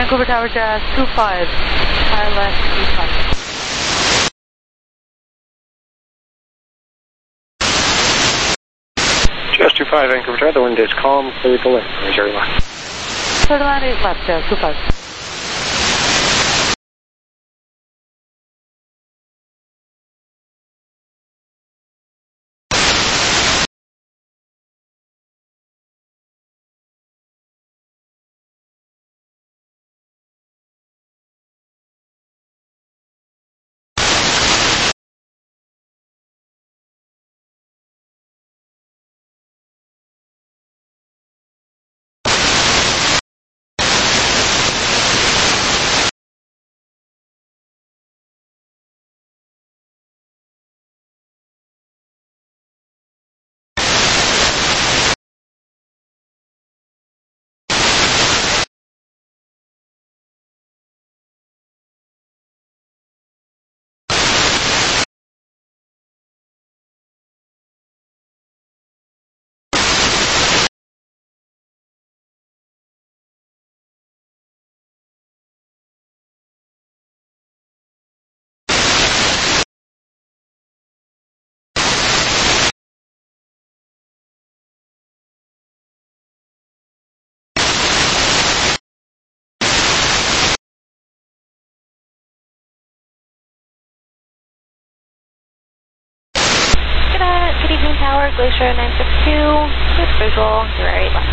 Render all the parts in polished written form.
Vancouver Tower Jazz 25, high left, 85. Jazz 25, Vancouver Tower, the wind is calm, clear to left, Missouri line. Clear to land 8 left, Jazz 25. Good evening, Tower, Glacier 962, with visual, 08 left.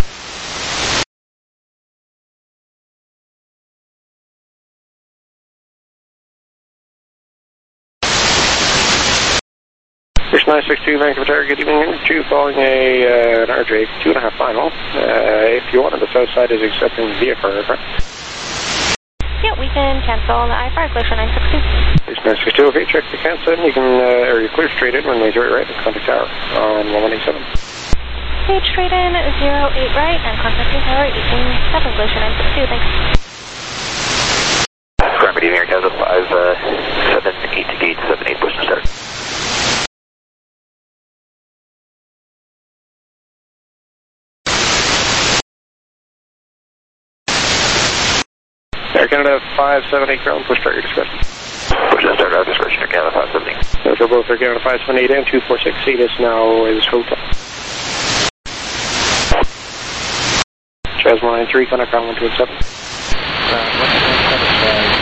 Fish 962, Vancouver Tower, good evening. 2 following an RJ 2.5 final. If you want on the south side is accepting VFR aircraft. Yeah, we can cancel the I-5, Glacier 962. Fish 962, okay, check the cancel. You can, or you clear straight in, runway 08 right, and contact tower on 1187. Stage straight in, 08 right, and contacting tower 187, Glacier 962, thanks. Good evening, Air Castle 578 to gate 78, push and start. Air Canada 578 ground, push start your discussion. Push and start, discretion, Air Canada 578. So both Air Canada 578 and 246 seat is now is hotel. Jazz 193, contact ground 1287.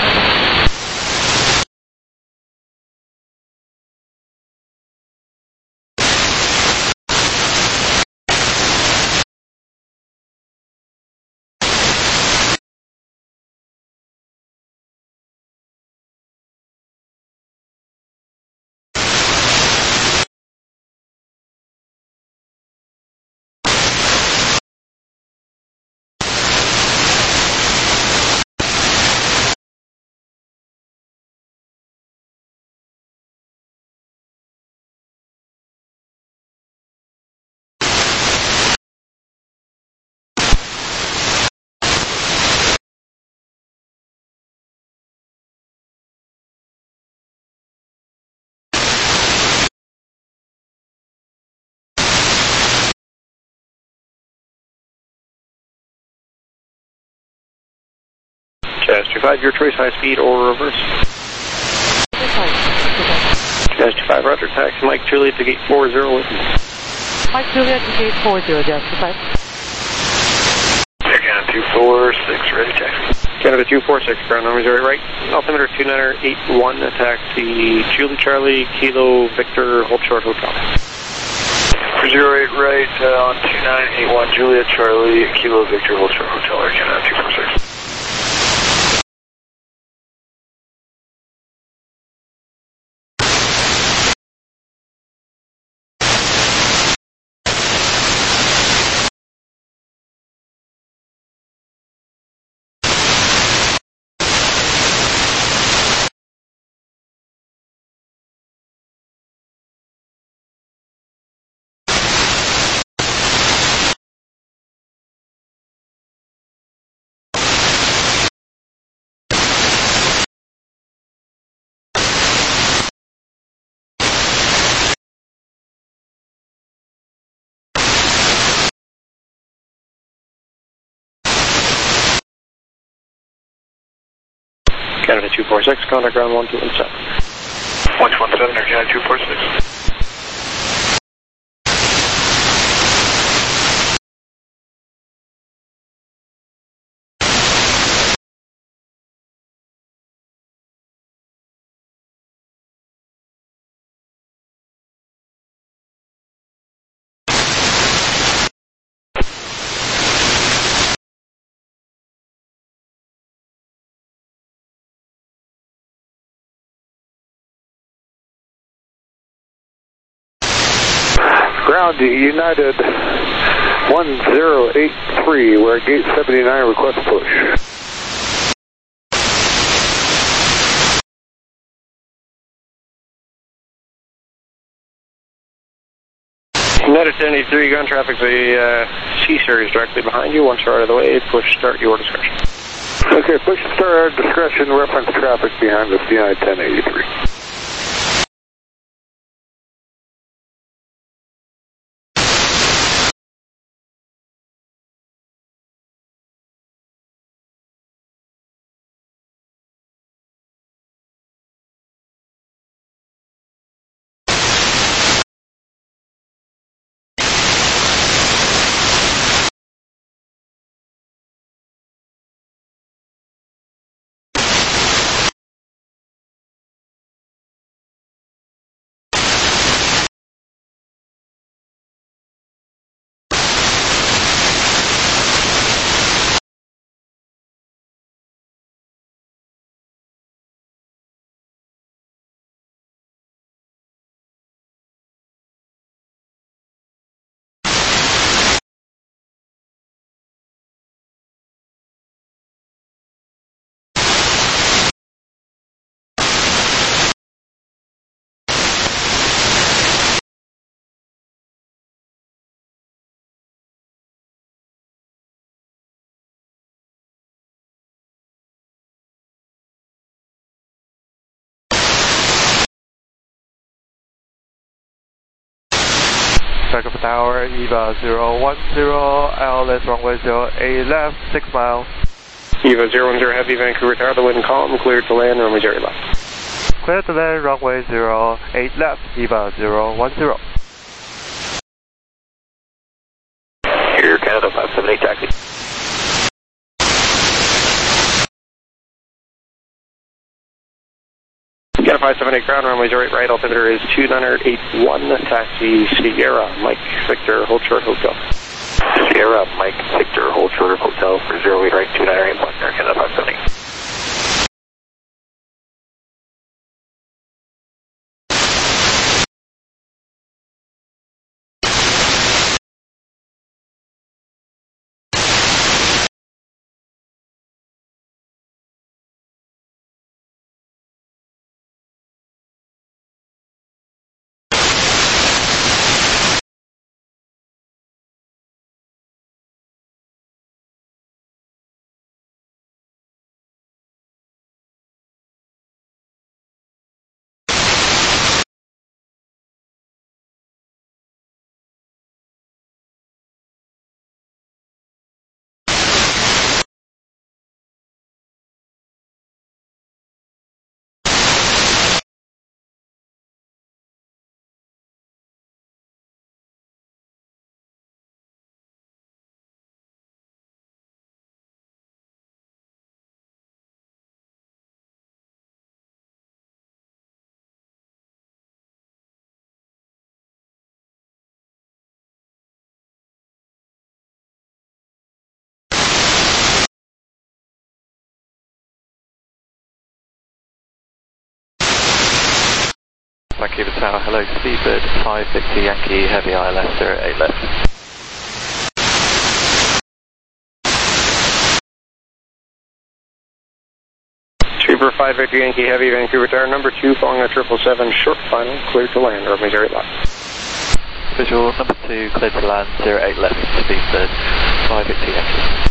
Jazz 25, your choice, high speed or reverse. Jazz 25, roger, taxi Mike Juliet to gate 40 with me. Mike Juliet to gate 40, Jazz 25. Air Canada 246, ready, taxi. Canada 246, ground number 0 right. Altimeter 2981, taxi Julie Charlie, Kilo Victor, hold short hotel. 08 right on 2981, Juliet Charlie, Kilo Victor, hold short hotel, Air Canada 246. Canada 246, contact ground 1217. 117, Air Canada 246. Ground United 1083, we're at gate 79, request push. United 73, ground traffic, the C-Series directly behind you. Once you're out of the way, push start your discretion. Okay, push start discretion, reference traffic behind us, United 1083. Back up tower, EVA 010, LS runway 08 left, 6 miles. EVA 010 Heavy, Vancouver Tower, the wind calm, cleared to land, runway 0 left. Clear to land, runway 08 left, EVA 010. Air Canada 578 taxi. Canada 578 ground, runway 08 right, altimeter is 2981, taxi Sierra, Mike Victor, hold short hotel. Sierra, Mike Victor, hold short hotel for 08 right, 2981, Air Canada 578. Vancouver Tower, hello, Seabird 550 Yankee Heavy ILS 08 left. Trooper 550 Yankee Heavy, Vancouver Tower, number 2, following a 777, short final, cleared to land, runway 08 left. Visual number 2, cleared to land, 08 left, Seabird 550 Yankee.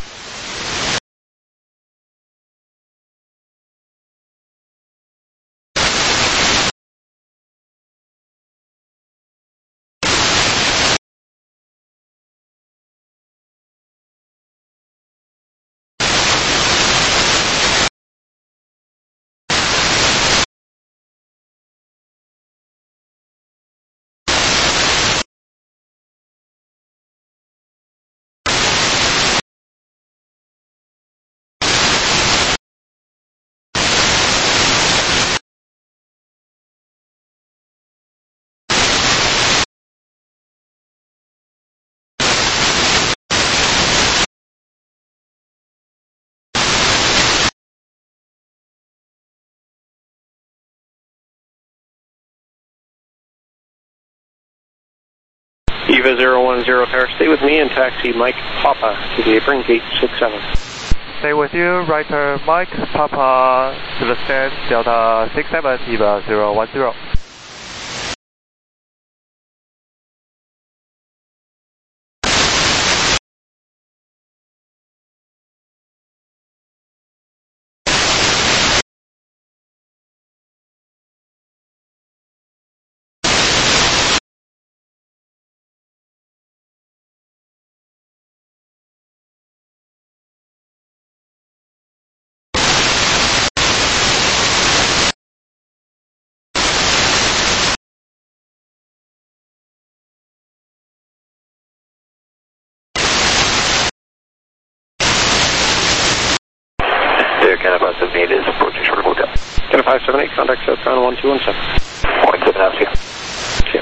Viva 010 Tower, stay with me and taxi Mike Papa to the apron, gate 67. Stay with you, right turn Mike Papa to the stand, Delta 67, Viva 010. Canada 578 is approaching short hotel. Canada 578, contact southbound 1217. Point 7 out here. See ya.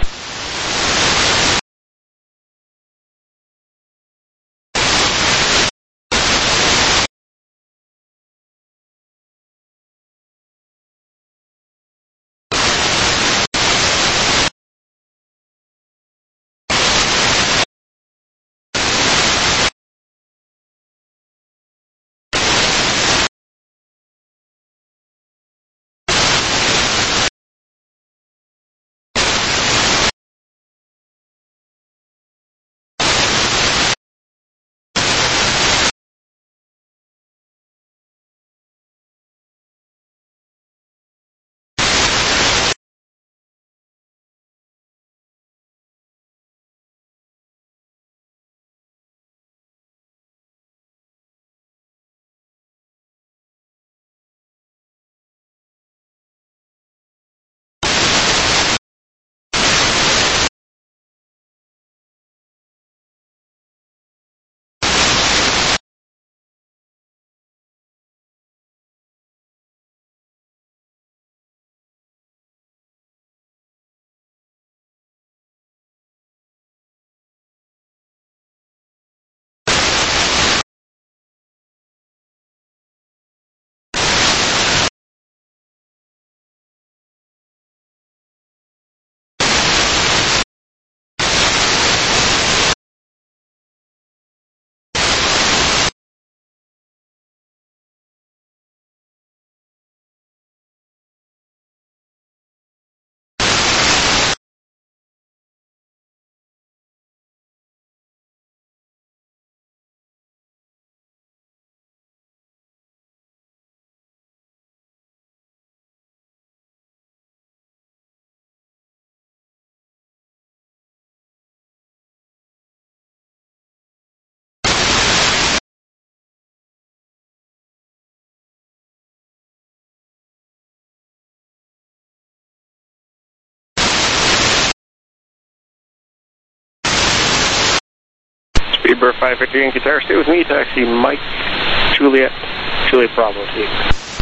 Speedbird 550 in Qatar, stay with me, taxi Mike Juliet Bravo to you.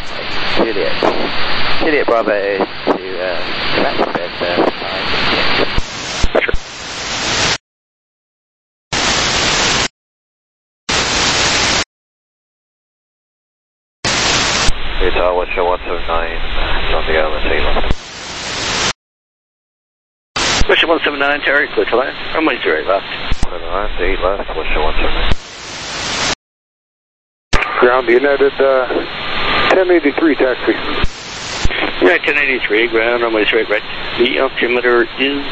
Juliet Bravo to Quebec, bed 5. Sure. Utah, what's your 179, Santiago, Messina. What's your 179, Terry, clear to land. Runway 08 left. 179, 8 left, what's your 179? Ground United 1083 taxi. United 1083, ground, runway 08 right. The altimeter is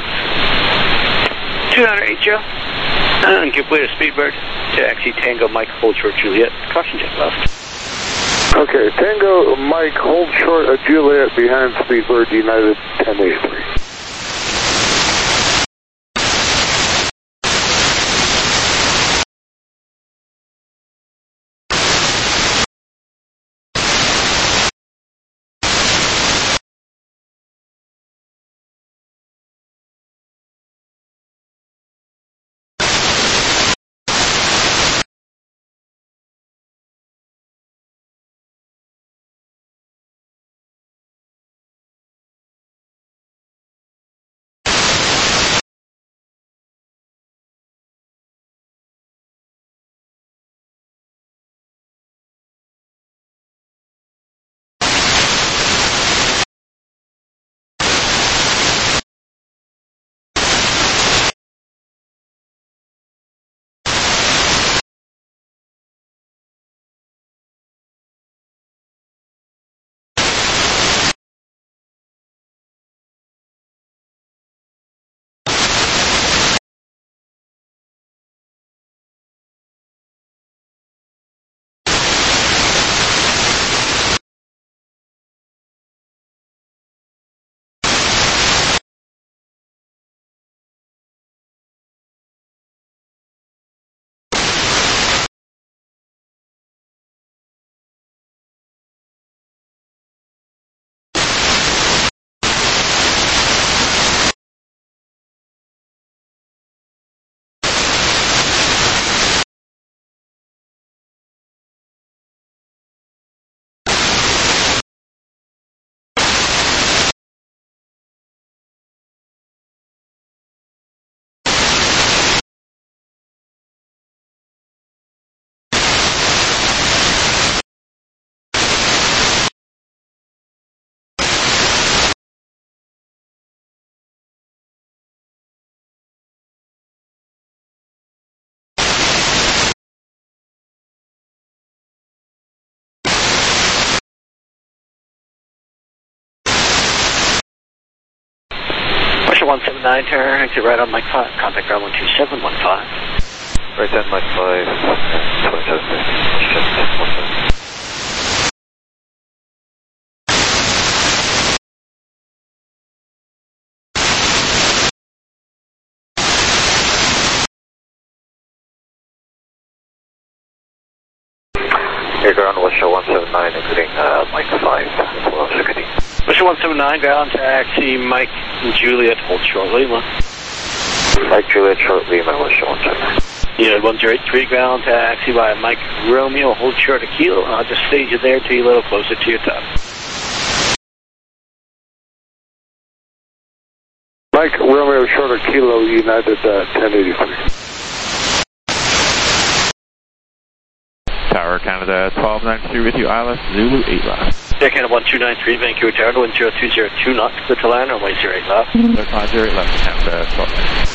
208, Joe. And give way to Speedbird. Taxi Tango Mike, hold short Juliet. Caution jet left. Okay, Tango Mike, hold short of Juliet behind Speedbird United 1083. 179 Terror, exit right on Mike 5, contact ground 12715. Right 10, Mike 5, 27. Air ground, Wisha 179, including Mike 5, 1260. Wisha 179, ground taxi, Mike and Juliet, hold short Lima. Mike Juliet, short Lima, Wisha 179. Unit 1083, ground taxi by Mike Romeo, hold short a kilo, and I'll just stage you there till you're a little closer to your top. Mike Romeo, short a kilo, United 1083. Tower Canada 1293 with you, ILS Zulu 8 left. Air Canada 1293, Vancouver Tower, 10202 knots, clear to land, runway 08 left. 508 left, Canada 1293.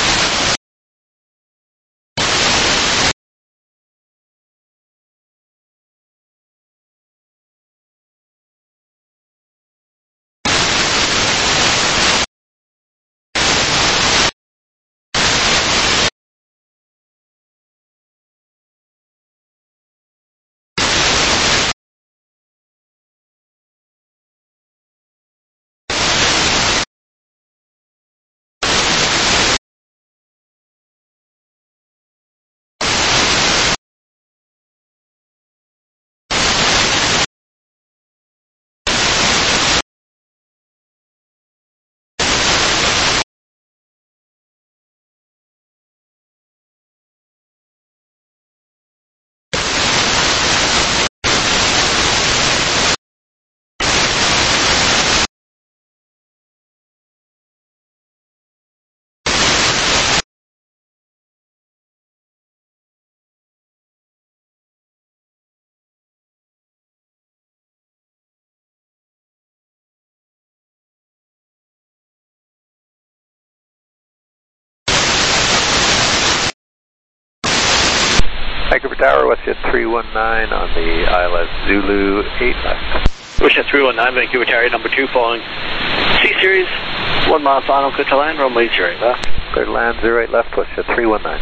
Vancouver Tower, Westjet 319 on the ILS Zulu 8 left. Westjet 319, Vancouver Tower, number 2, following C-Series, 1 mile final, clear to land, runway 08 left. Clear to land, 08 left, Westjet 319.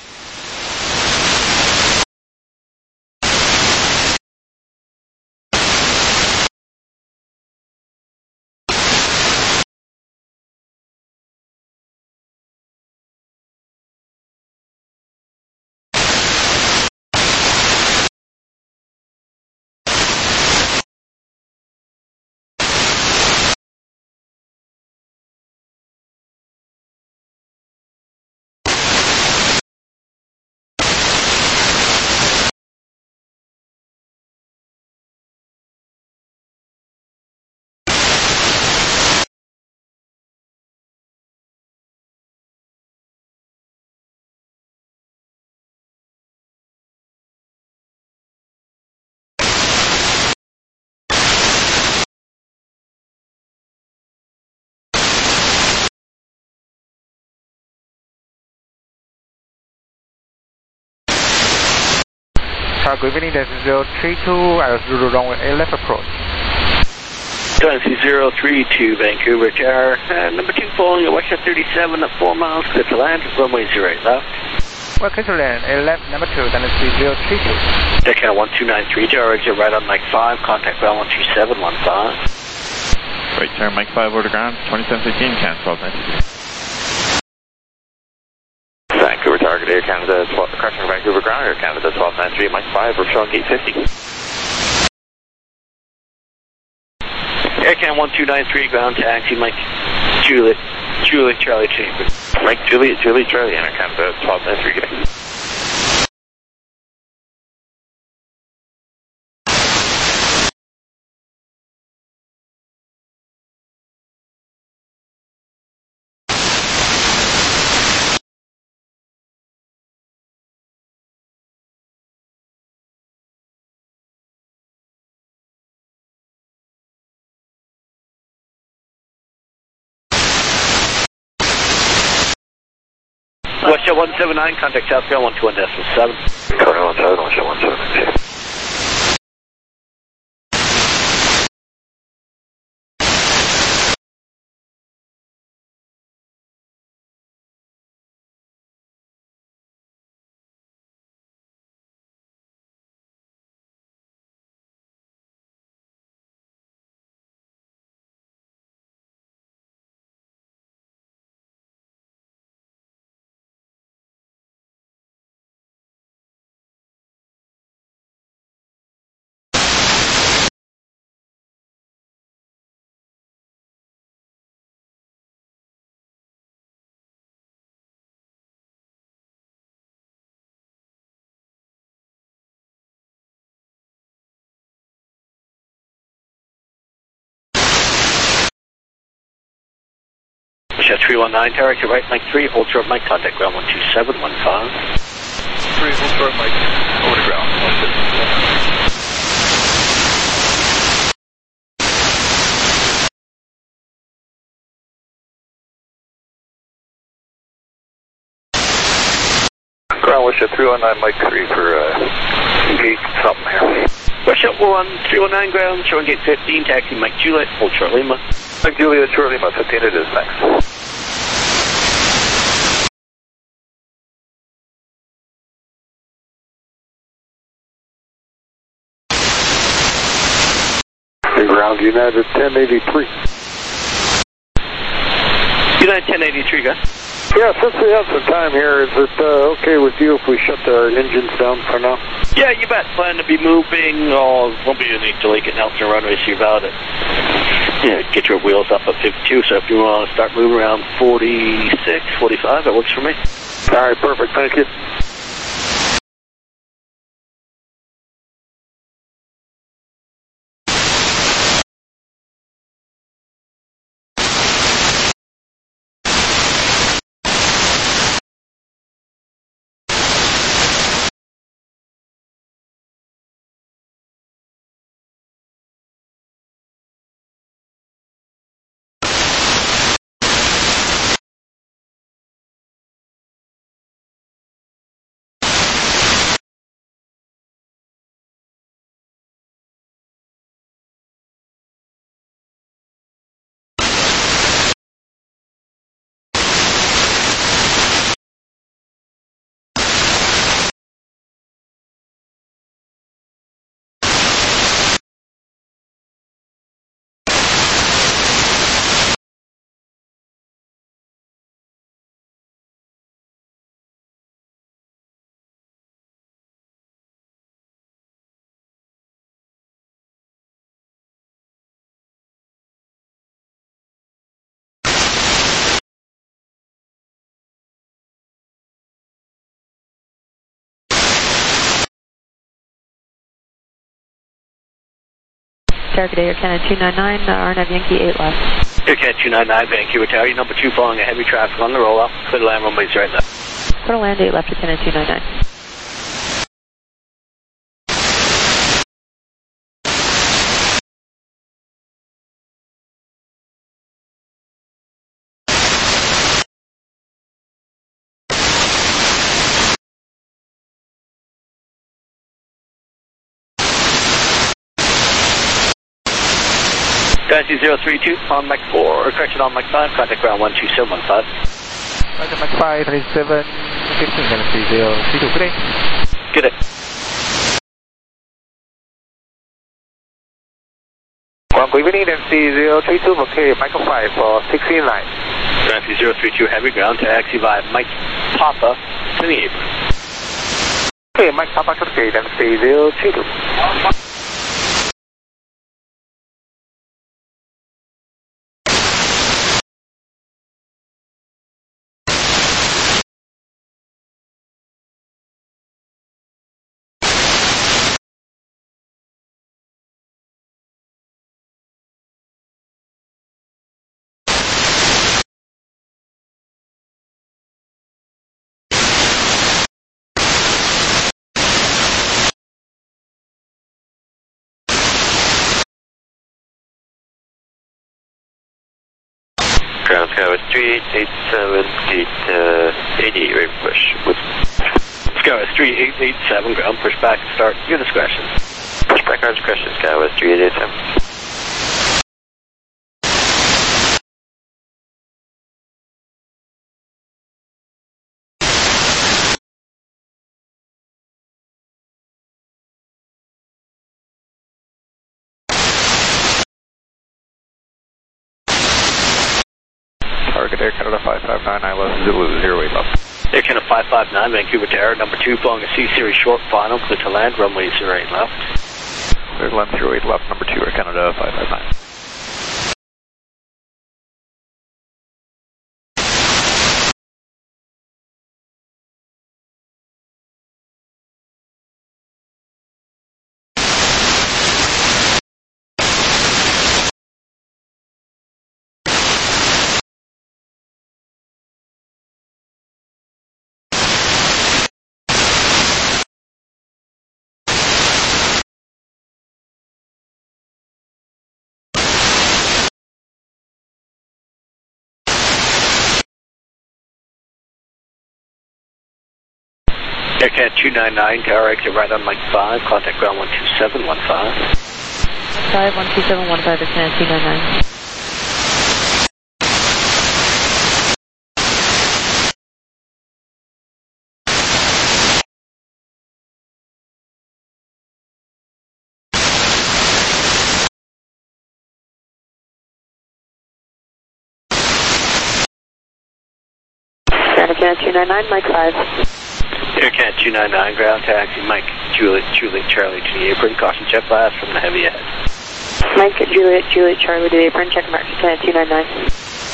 Good evening, this is 032, ILS Zulu runway 8 left approach. Taxi 032, Vancouver Tower, number 2, following at Westjet 37 at 4 miles, clear to land, runway 08 left. Well, clear to land, 8 left, number 2, then it's 032. Air Canada 1293, Tower, exit right on Mike 5, contact ground 12715. Right turn, Mike 5, order ground, 2715, Can 1293. Vancouver target, Air Canada, correction, Vancouver ground, Air Canada 1293, Mike 5, we're showing 850. Air Canada 1293, ground taxi, Mike Juliet, Charlie Chambers. Mike Juliet, Charlie, Air Canada 1293. Westjet 179, contact Southbound 121.7. Corner 17, Westjet 179. 319, direct to right, Mike 3, hold short, Mike, contact ground 12715. 3, hold short, Mike, over to ground, 12715. Ground Wisha 319, Mike 3 for gate something here. Wisha 319 ground, showing gate 15, taxi Mike Juliet, hold short Lima. Mike Juliet, short Lima, 15 it is, thanks. Ground United 1083. United 1083, guys. Yeah, since we have some time here, is it okay with you if we shut our engines down for now? Yeah, you bet. Plan to be moving. Won't be any delay getting out to the runway, so about it. Yeah, get your wheels up at 52, so if you want to start moving around 46, 45, that works for me. All right, perfect. Thank you. Target Air Canada 299, RNAV Yankee 8 left. Air Canada 299, Vancouver Tower, number 2 following a heavy traffic on the rollout. Clear to land runways right left. Clear to land 8 left to Canada 299. Taxi 032 on Mach 4, or correction on Mach 5, contact ground 12715. Roger, Mach 5, 37, 15, Galaxy 032, good day. Good day. Good evening, MC 032, okay, Michael 5 for 16 line. Taxi 032, heavy ground, taxi by Mike Papa to the apron. Okay, Mike Papa to the gate, MC 032. Ground Skyway 3887, gate 88, ready for push. Skyway 3887, ground, push back, start, your discretion. Push back, our discretion, Skyway 3887. Target Air Canada 559, I left Zulu 08 left. Air Canada 559, Vancouver Tower, number 2, following a C-Series short final, clear to land, runway 08 left. Clear to land 08 left, number 2, Air Canada 559. Air Canada 299, tower exit right on Mike 5, contact ground 12715. 12715, Air Canada 299. Air Canada 299, Mike 5. Air Canada 299, ground taxi, Mike Juliet Charlie to the apron, caution jet blast from the heavy ahead. Mike Juliet Charlie to the apron, check mark Canada 299.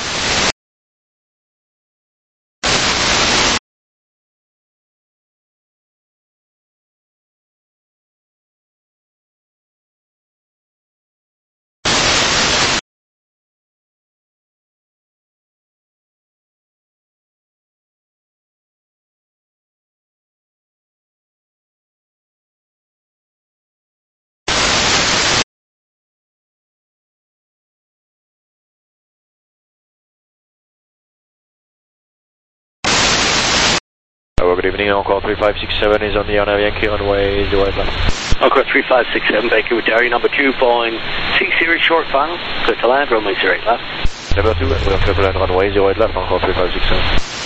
Good evening, Encore 3567 is on the Arnav Yankee runway 08 left. Encore 3567, Vancouver Tower, number 2, Boeing C-Series short final, clear to land, runway 08 left. Number 2, we're clear to land, runway 08 left, Encore 3567.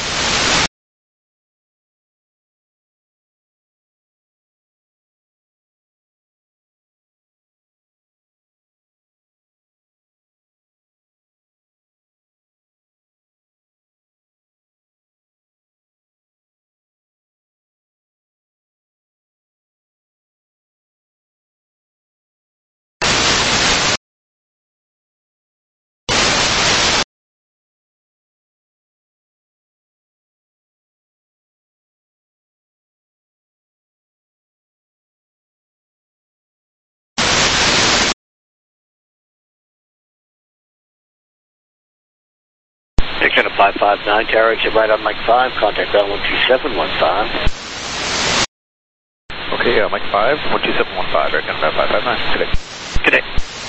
Air Canada 559, tower exit right on Mike 5, contact ground 12715. Okay, Mike 5, 12715, Air Canada 559, today. Good day.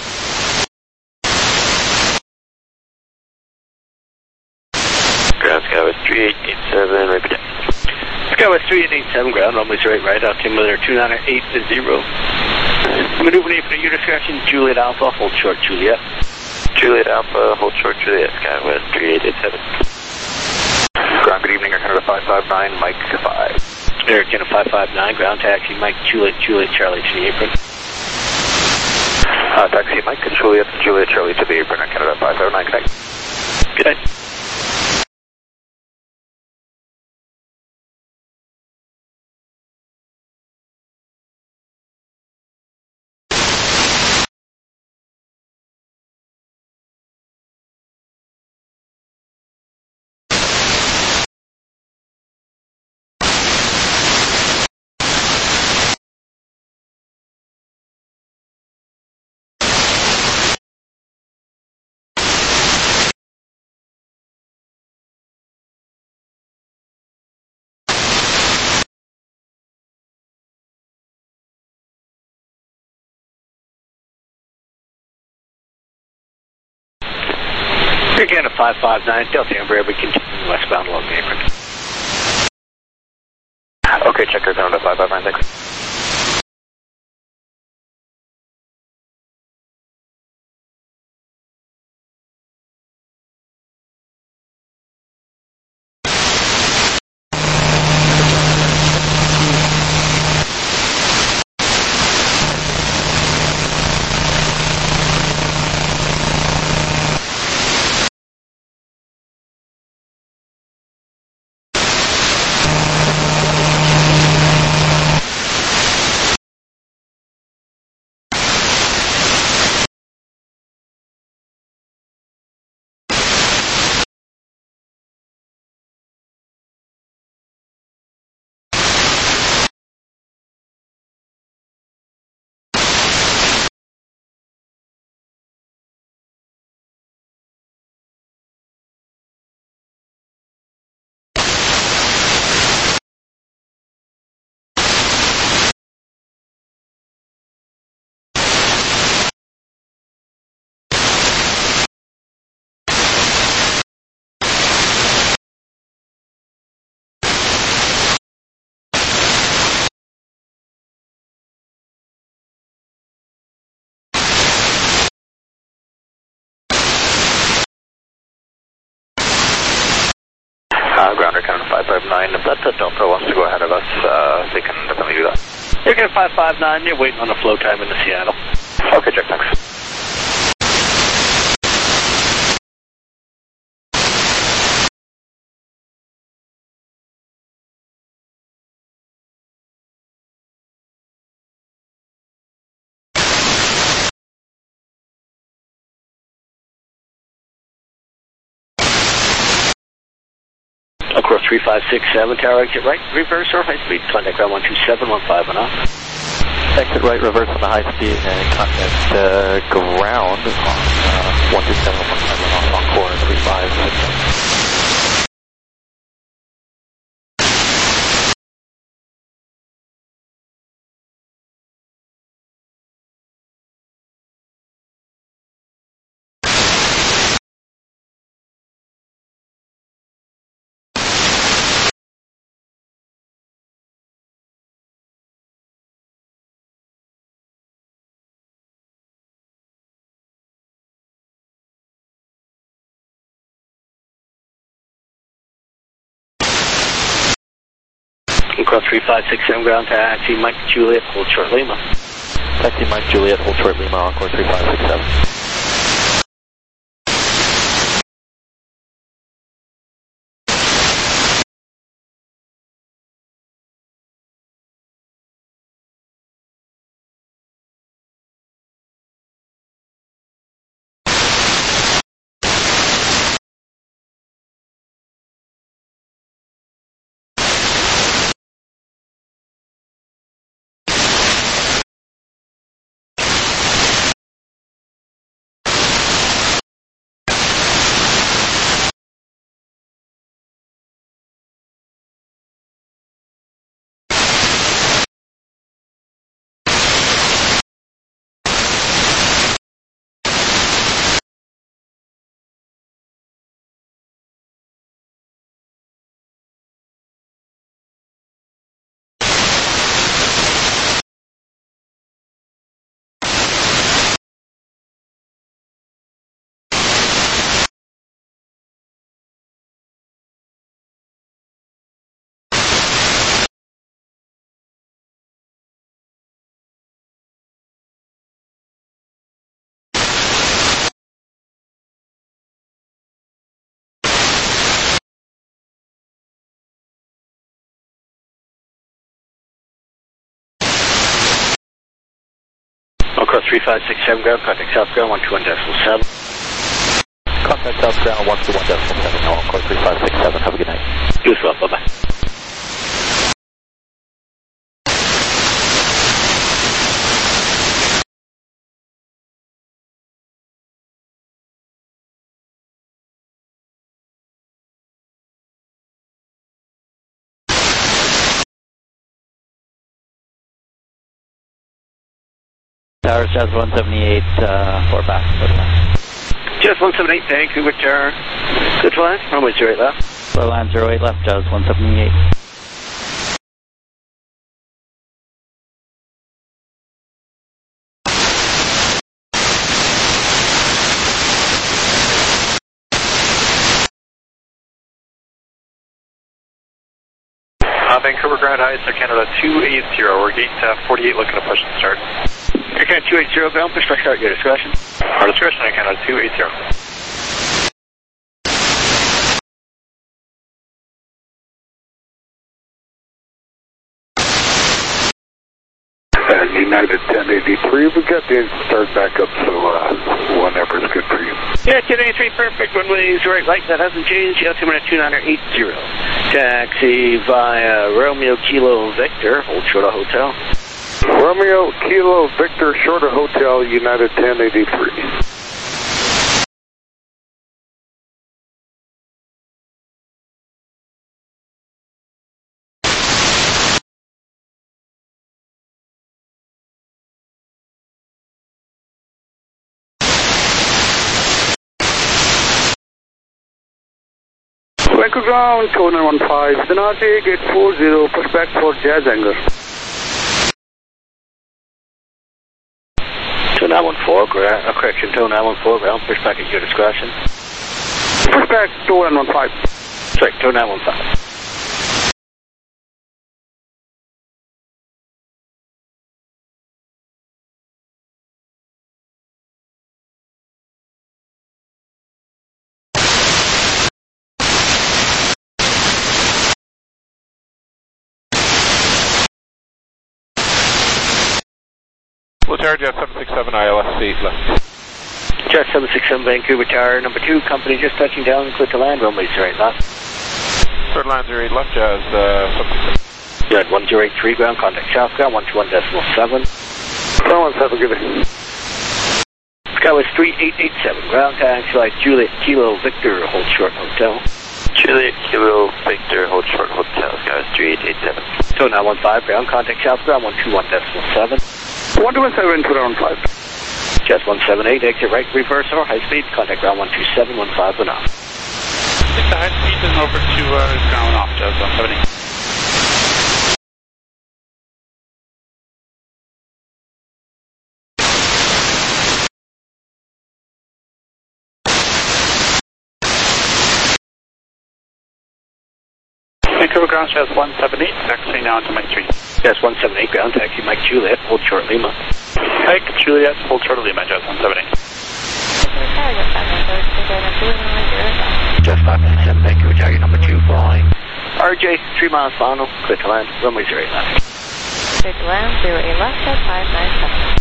Ground Skywest 3887, repeat that. Skywest 3887, ground runway 08 right, altimeter 298 Maneuver name for your discretion, Juliet Alpha, hold short Juliet. Juliet Alpha, hold short Juliet, Skywest 3887. Ground, good evening, Air Canada 559, Mike 5. Air Canada 559, ground taxi, Mike Juliet Charlie to the apron. Taxi, Mike Juliet Charlie to the apron, Air Canada 559, good night. Good night. Air Canada 559, Delta Embraer, we continue westbound along the apron. Okay, check Air Canada 559, thanks. Grounder Canada 559. If that Delta wants to go ahead of us, they can definitely do that. You're going 559, you're waiting on the flow time into Seattle. Okay, Jack, thanks. Across 3567, tower exit right, reverse or high speed, contact ground 12715 and off. Exit right, reverse on the high speed, and contact ground on 12715 and off, encore 3567. Across 3567 ground, taxi Mike Juliet, hold short Lima. Taxi Mike Juliet, hold short Lima, encore 3567. Across 3567 ground, contact south ground 121.7. Contact south ground 121.7 now, encore 3567. Have a good night. You as well, bye-bye. Tower Jazz 178, 4 back, Jazz 178, thank you, return. Good flight, runway 08 left. Slow line 08 left, Jazz 178. Vancouver Ground Heights, Canada 280. We're gate 48 looking to push and start. Air Canada 280 ground, push back start, your discretion. Our discretion, Air Canada 280. United 1083, we got the start back up, so whenever is good for you. Yeah, 1083, perfect. Runway 08 right, that hasn't changed. Altimeter 2980. Taxi via Romeo Kilo Victor, hold Shorta Hotel. Romeo Kilo Victor, Shorta Hotel, United 1083. Vancouver Ground, 2915, Denati, gate 40, push back for Jazz Hangar. 2914, correction, 2914 ground, push back at your discretion. Push back 2915. Sorry, 2915. Jet 767 ILS 8 left. Jet 767 Vancouver Tower, number 2, company just touching down, clear to land, runway 08 left. Third line 08 left, Jazz 767. Jet 1083, ground contact south, ground 121.7. Ground 17, good day. Skywest 3887, ground taxi like Juliet Kilo Victor, hold short hotel. Juliet Kilo Victor, hold short hotel, Skywest 3887. So 915, ground contact south, ground 121.7. 127 to round 5. Jet 178, exit right, reverse or high speed, contact ground 12715 and off. Take the high speed and over to ground off, Jet 178. Vancouver ground, Jet 178, taxi now into Mike 3. Jet 178, ground taxi Mike Juliet, hold short Lima. Mike Juliet, hold short Lima, Jet 178. Jet 597, Vancouver target number 2, flying. RJ, 3 miles final, clear to land, runway 08 left. Clear to land, 08 left, Jet 597.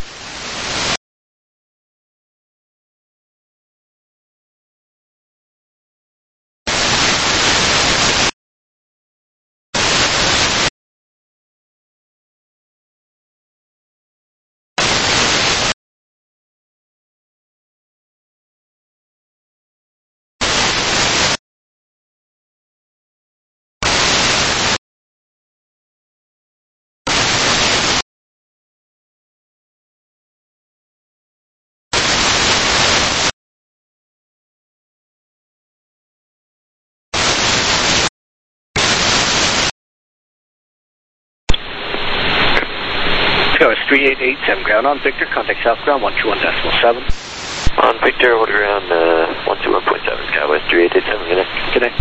Skywest 3887, ground on Victor, contact south ground 121.7. On Victor, hold ground 121.7, Skywest 3887, good day. Good day.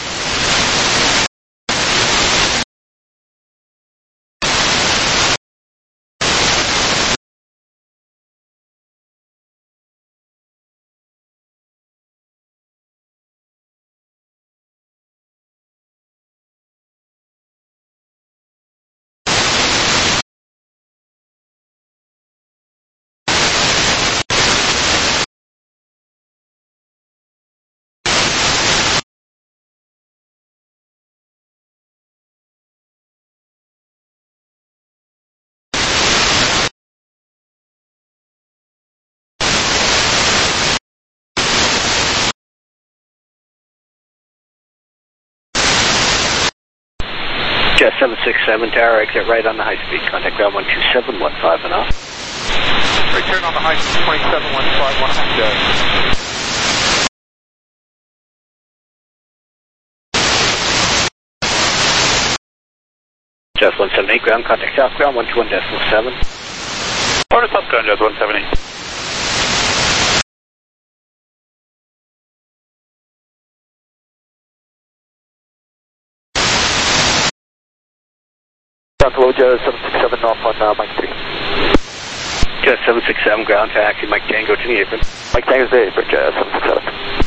Jet 767 tower, exit right on the high speed, contact ground 12715 and off. Return on the high speed 27151, Jazz. Jet 178, ground contact south ground 121.7. Order south ground, Jet 178. Hello, Jet 767 off on Mike 3. Jet 767, ground taxi, Mike Tango to the apron. Mike Tango to the apron, Jet 767.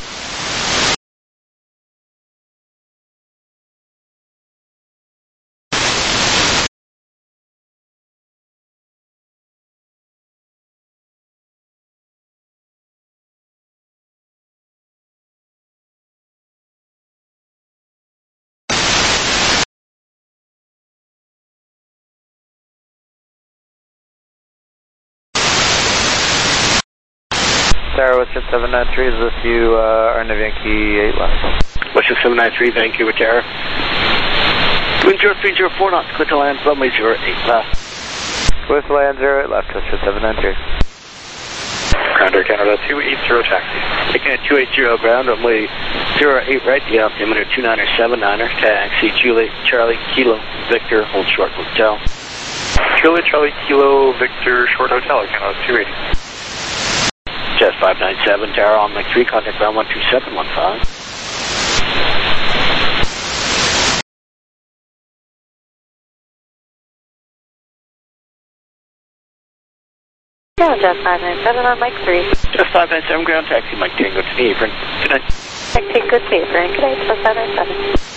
Tower, Western 793, is with you, Arnav Yankee 8 left. Western 793, Vancouver Tower. Wind 0304 knots, clear to land, runway 08 left. With land 08 left, Western 793. Ground Air Canada 280 taxi. Taking a 280 ground, runway 08 right, the altimeter 29er 79er, taxi Juliet Charlie Kilo Victor, hold short hotel. Juliet Charlie Kilo Victor, short hotel, Canada 280. Jet 597, tower on Mike 3, contact ground 12715. Ground Jet 597 on Mike 3. Just 597 ground taxi, Mike Tango to the apron. Good night. Mike Tango to the apron. Good night, plus 597.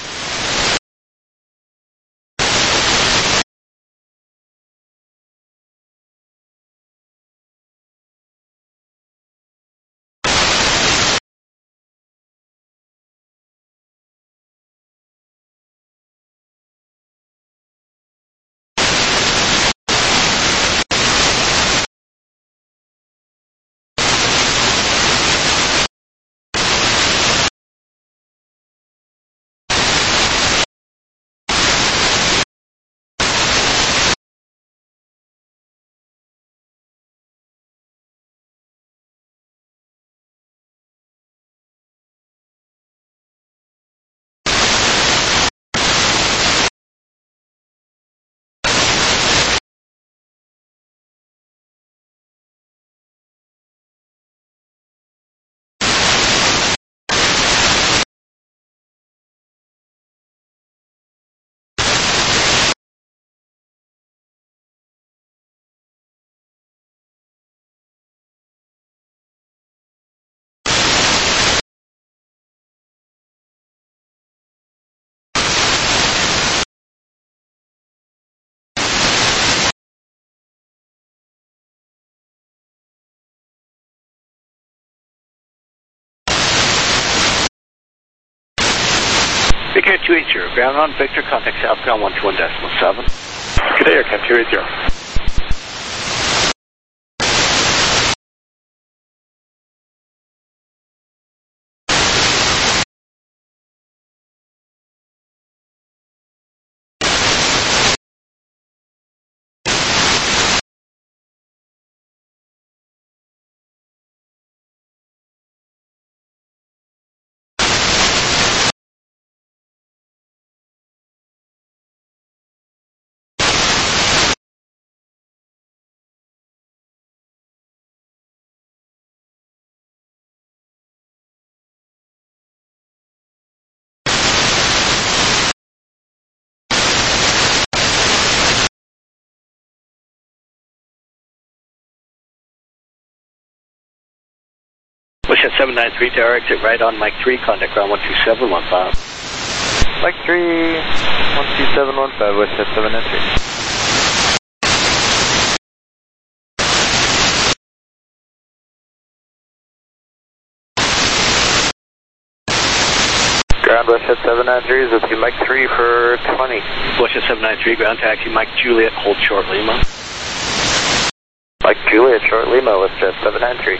Victor 280, ground on Victor, contact southbound 121.7. Good day, Aircam 280. Wishjet 793 tower, exit right on Mike 3, contact ground 12715. Mike 3, 12715, Wishjet 793. Ground Wishjet 793 is with you, Mike 3 for 20. Wishjet 793, ground taxi, Mike Juliet, hold short Lima. Mike Juliet, short Lima, Wishjet 793.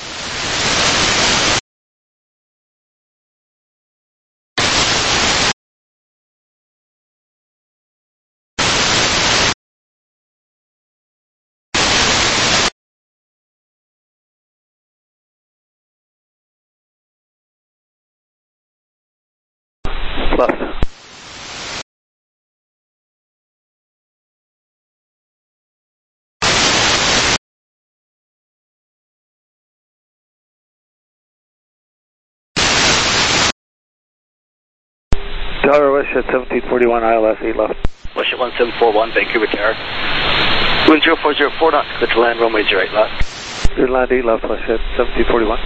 Plus. Tower Wishjet 1741, ILS 8 left. Wishjet 1741, Vancouver Tower. Wind 0404 knots, clear to land, runway 08 left. Clear to land 8 left, Wishjet 1741.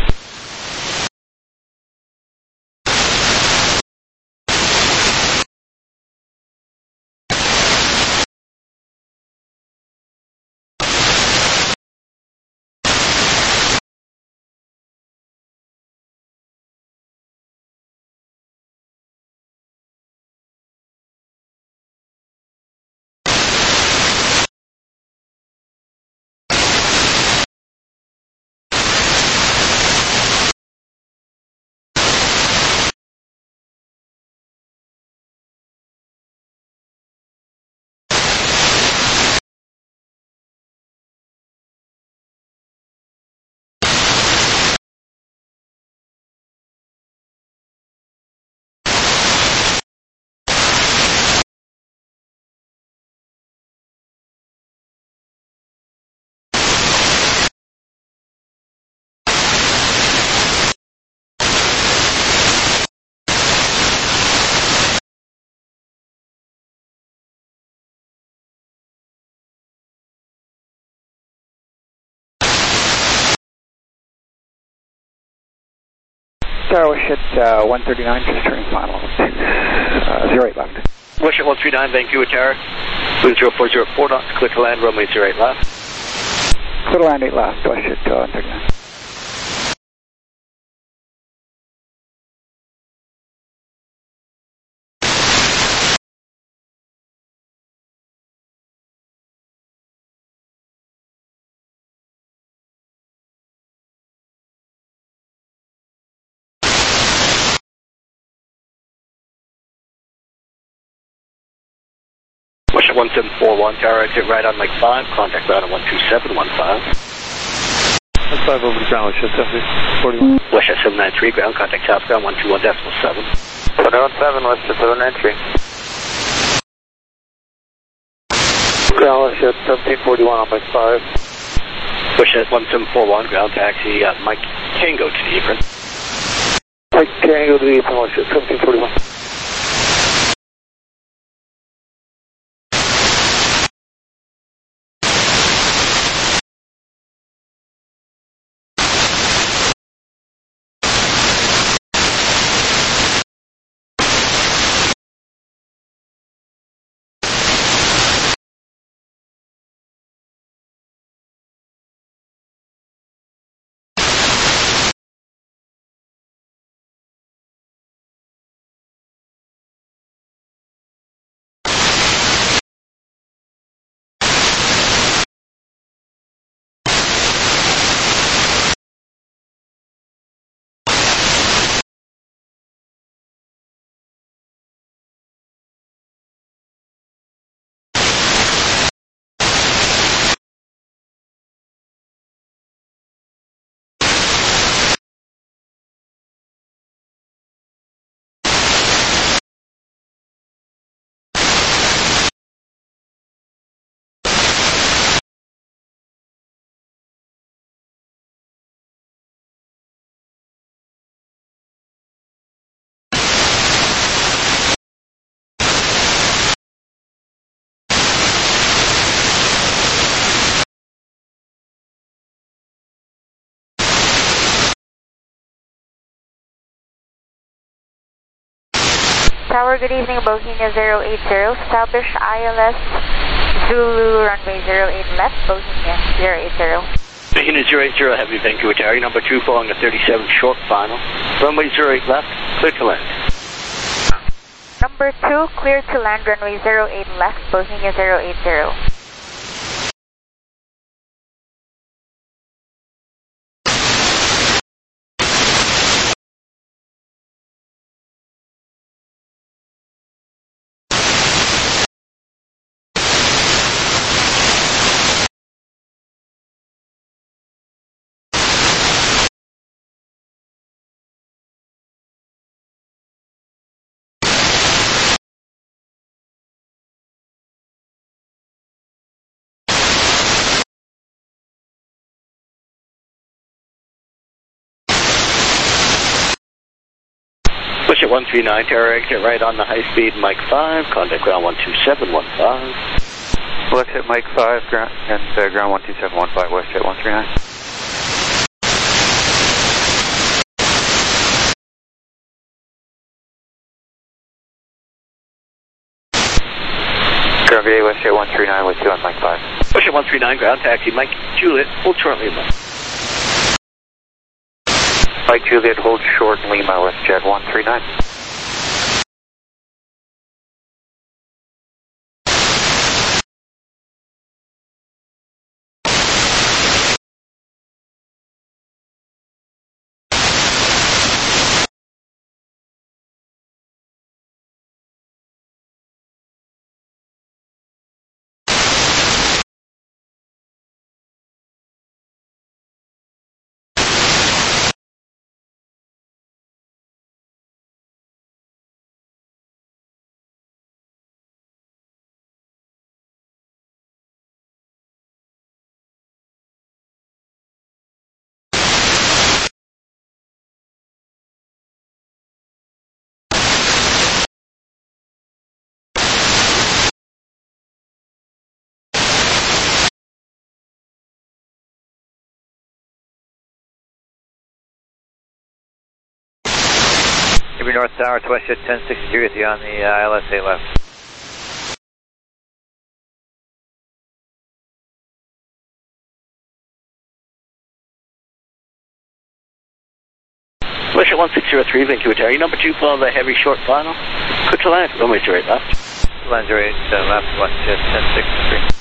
Tower, wish at 139, just turning final, 08 left. Wish at 139, Vancouver Tower, wind 0404 knots, clear to land, runway 08 left. Clear to land 8 left, wish at 139. Wish at 1741, Tower, exit right on Mike 5, contact ground at 12715. 5 over the ground, wish at 7041. Wish at 793, ground, contact south ground 121.7. 117, west at 793. Ground, wish at 1741 on Mike 5. Wish at 1741, ground, taxi Mike Tango to the apron. Mike Tango to the apron, wish at 1741. Tower, good evening, Bohemia 080, establish ILS Zulu runway 08 left, Bohemia 080. Bohemia 080, heavy Vancouver Tower, number 2 following a 37 short final, runway 08 left, clear to land. Number 2, clear to land, runway 08 left, Bohemia 080. Push at 139, Tower, exit right on the high speed Mike 5, contact ground 12715. Left at Mike 5, ground, and ground 12715, west at 139. Ground VA, west at 139, with you on Mike 5. Push at 139, ground, taxi Mike Juliet, hold shortly left. Mike Juliet, hold short Lima, west jet 139. Kirby North Tower, Westjet 1063 with you on the ILS 8 left. Westjet 1603, Vancouver Tower, number 2, follow the heavy short final. Clear to land, runway 08 left. Land 08 left, Westjet 1063.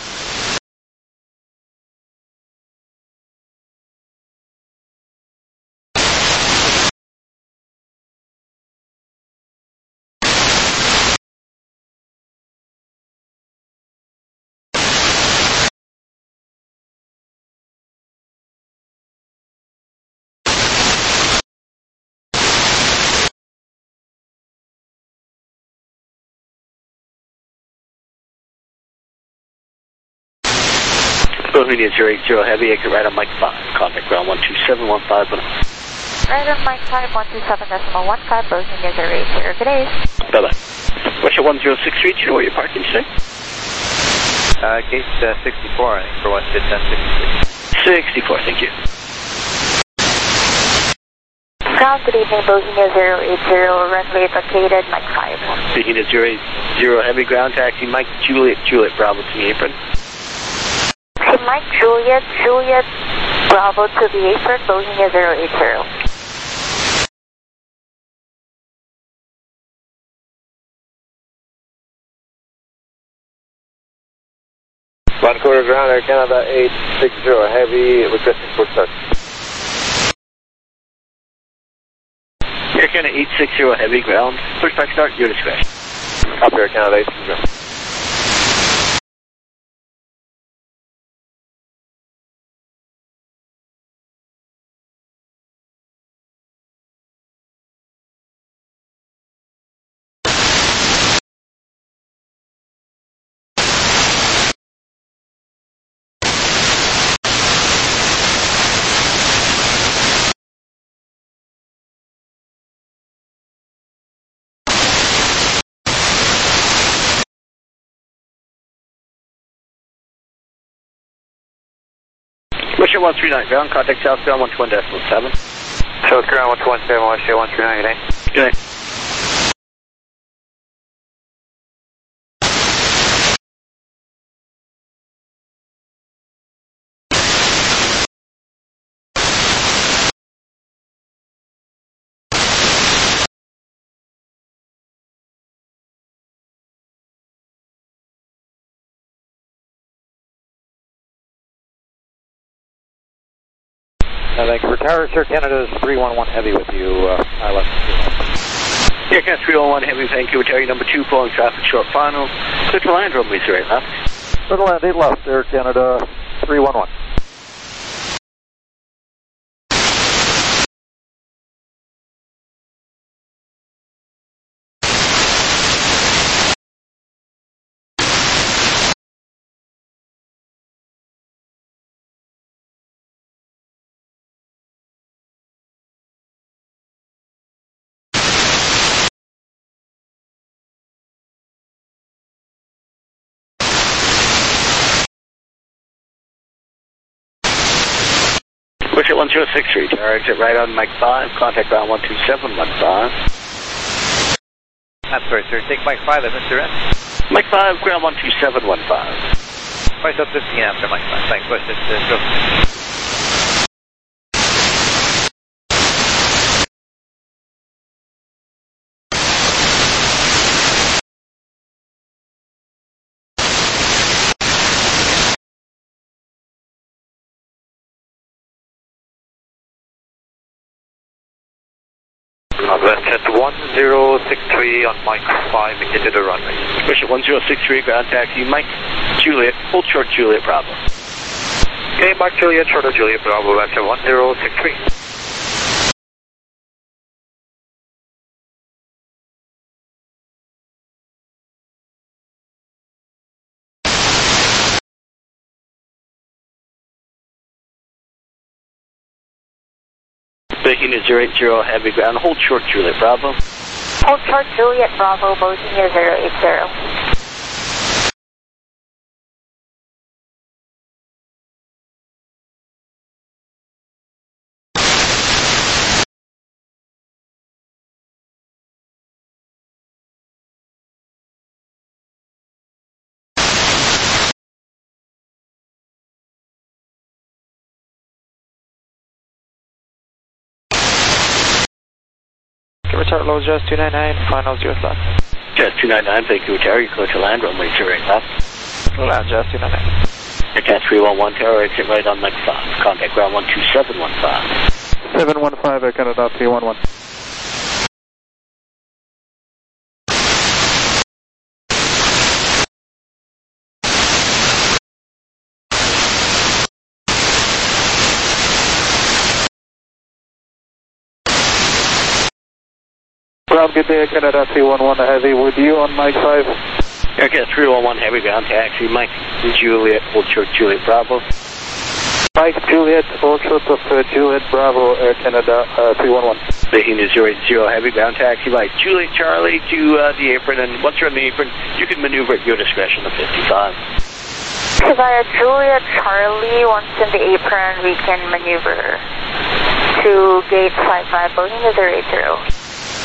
Bohemia 080 Heavy, exit right on Mike 5, contact ground 12715. Right on Mike 5, 127.15, Bohemia 080. Good day. Bye-bye. Westjet 1063, do you know where you're parking today? Gate 64, I think, for Westjet 1063. 64, thank you. Ground, good evening, Bohemia 080, runway vacated, Mike 5. Bohemia 080 Heavy, ground taxi, Mike Juliet Bravo to the apron. Mike Juliet Bravo to the apron, Bohemia 080. Vancouver ground, Air Canada 860 Heavy, requesting for start. Air Canada 860 Heavy, ground, pushback start, your discretion. Copy, Air Canada 860. Westjet 139, ground, contact southbound 121.7. South ground 117, Westjet 139, good day. Good day. Vancouver Tower, Air Canada 311 Heavy with you, ILS. Air Canada 311 Heavy, Vancouver Tower, number 2, following traffic short final. Clear to land, runway 08 left. Clear to land 8 left, Air Canada 311. Westjet 1063, tower exit right on Mike 5, contact ground 12715. I'm sorry, sir, take Mike 5 at Mr. N. Mike 5, ground 12715. Right up 15 after Mike 5, thanks, Westjet, go. Westjet 1063 on Mike 5, into the runway. Westjet 1063, ground taxi, Mike Juliet, hold short Juliet Bravo. Okay, Mike Juliet, short of Juliet Bravo, Westjet 1063. Bohemia 080 Heavy, ground, hold short Juliet Bravo. Hold short Juliet Bravo, Bohemia 080. Retard low, Jazz 299, final 0 left. Jazz 299, thank you, Terry. Clear to land, runway 08 left. Land, Jazz 299. Aircat 311, Tower, exit right on Mike 5. Contact ground 12715. 715, Air Canada 311. Ground, good day, Canada 311, heavy with you on Mike 5. Aircat 311, heavy ground taxi, Mike Juliet, hold short Juliet Bravo. Mike Juliet, hold short of Juliet Bravo, Air Canada 311. Beijing is 080, heavy ground taxi by Juliet Charlie to the apron, and once you're on the apron, you can maneuver at your discretion to 55. Via Juliet Charlie, once in the apron, we can maneuver to gate 55, Boeing 080.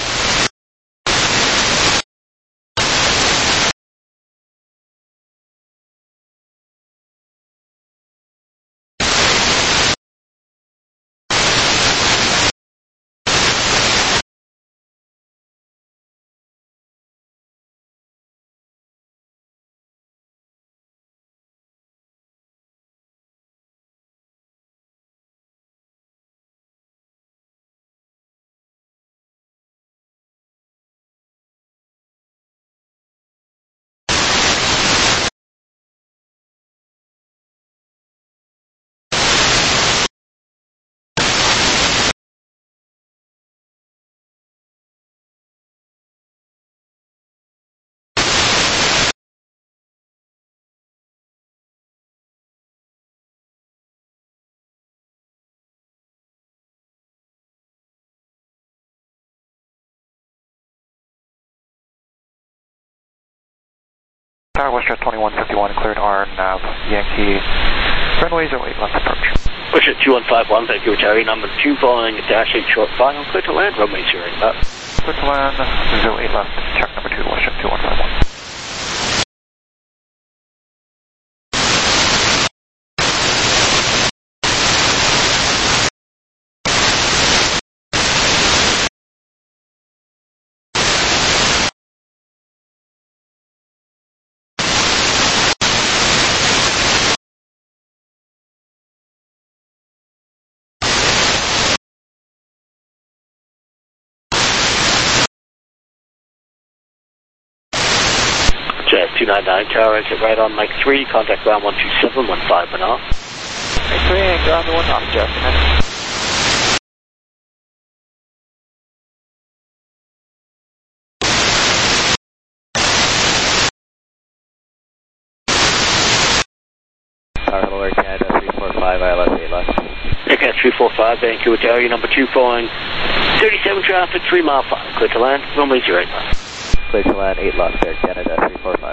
Tower Westjet 2151, cleared R nav, Yankee, runway 08 left approach. Westjet 2151, thank you, Terry. Number 2 following a dash 8 short final, clear to land, runway 08 left. Clear to land, 08 left, check number 2, Westjet 2151. Jazz 299, Tower, exit right on Mike 3, contact ground 12715 and off. Mike 3 and ground 1 off, Jazz 299. Tower, hello, Air Canada 345, ILS 8 left. Aircat 345, Vancouver Tower, number 2 following 37 traffic, 3 mile 5, clear to land, runway 08 left. Clear to land 8 left, Air Canada 345.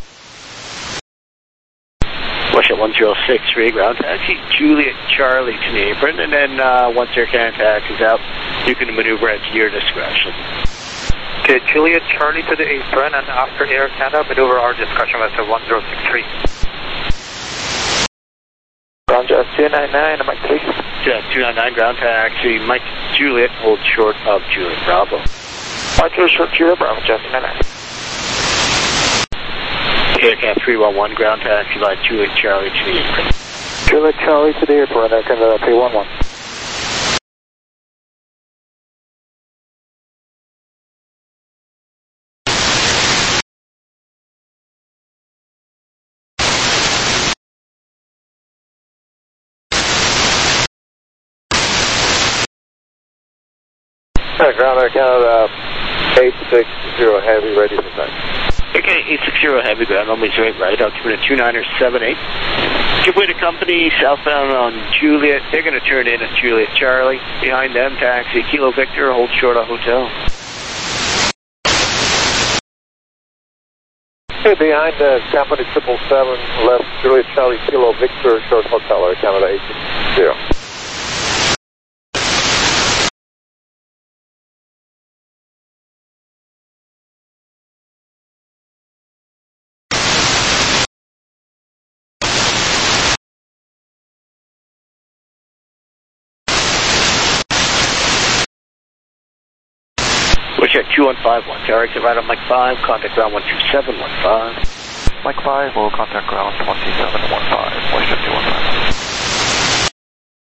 Westjet 1063, ground taxi, Juliet Charlie to the apron, and then once Air Canada taxi is out, you can maneuver at your discretion. Okay, Juliet Charlie to the apron, and after Air Canada, maneuver our discretion with 1063. Ground Jazz 299, Mike 3. Jazz 299, ground taxi, Mike Juliet, hold short of Juliet Bravo. Mike short Juliet Bravo, Jazz 299. Aircat 311, ground taxi by Juliet Charlie to the apron. Juliet Charlie to the airport, Air Canada 311. Ground Air Canada 860, heavy, ready for taxi. Okay, 860 heavy ground, runway 08 right, altimeter 2978. Give way to company southbound on Juliet. They're going to turn in at Juliet Charlie. Behind them, taxi Kilo Victor, hold short of hotel. Okay, behind company 777, left Juliet Charlie, Kilo Victor, short hotel, Air Canada 860. Check 2151, tower exit right on Mike 5, contact ground 12715. Mike 5 will contact ground 2715, Western 215.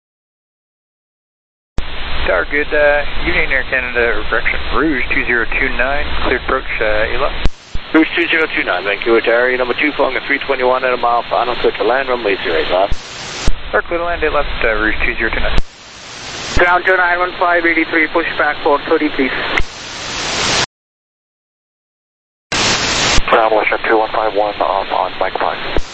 Tower, good evening, Air Canada, direction Rouge 2029, cleared approach, ALA. Rouge 2029, Vancouver Tower, number 2, flying at 321 at a mile final, clear to land, runway 08 left. Tower, clear to land, 8 left, Rouge 2029. Ground 2915, 83, push back for 30, please. Ground Western 2151 off on Mike 5.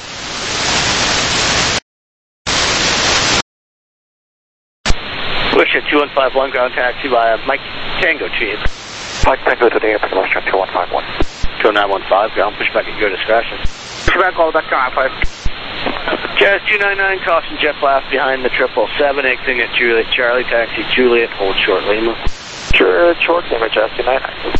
Western 2151, ground taxi via Mike Tango Chief. Mike Tango to the airport, Western 2151. 2915, ground push back at your discretion. Push back, call back to 5. Jazz 299, caution jet blast behind the 777, exiting at Juliet Charlie, taxi Juliet, hold short Lima. Short Lima, Jazz 299.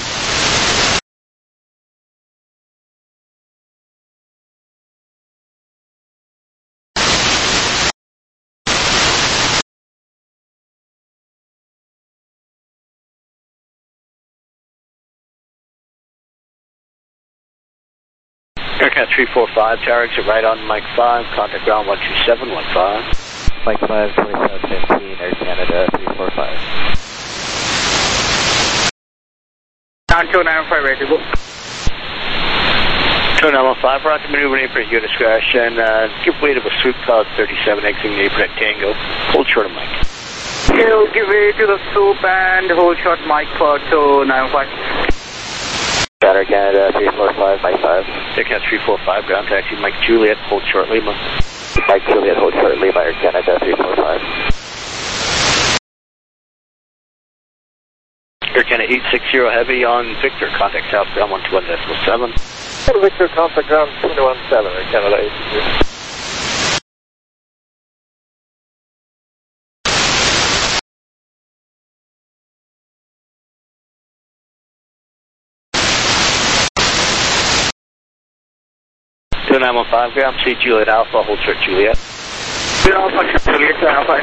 Aircat 345, tower exit right on Mike 5, contact ground 12715. Mike 5, 2715, Air Canada 345. Ground 2915, ready to go. 2915, route to maneuver and apron at your discretion. Give way to a swoop cloud 37, exiting the apron at Tango. Hold short of Mike. He'll give way to the swoop and hold short Mike for 295. Air Canada 345, Mike 5. Aircat 345, ground taxi Mike Juliet, hold short Lima. Mike Juliet, hold short Lima, Air Canada 345. Air Canada 860 heavy on Victor, contact southbound 121.7. Victor, contact ground 217, Air Canada 860. Two 915, ground C Juliet Alpha, hold short Juliet. Alpha, Juliet, Alpha.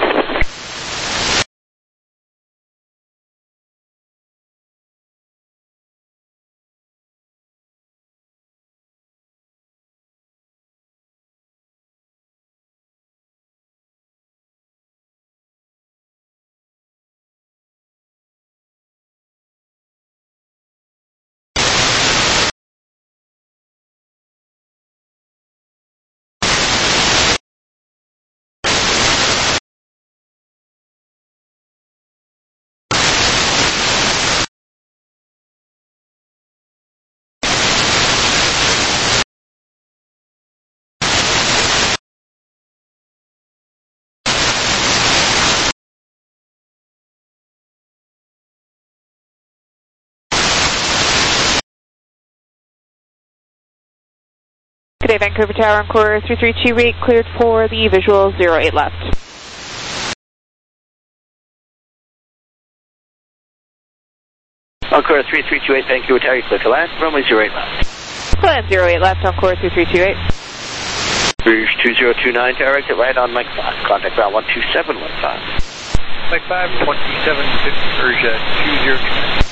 'Today Vancouver Tower, Encore 3328, cleared for the visual 08 left. Encore 3328, Vancouver Tower, clear to land, runway 08 left. Land 08 left, Encore 3328. Rouge 2029, tower exit right on Mike 5, contact ground 12715. Mike 5, 2750, Rouge 2029.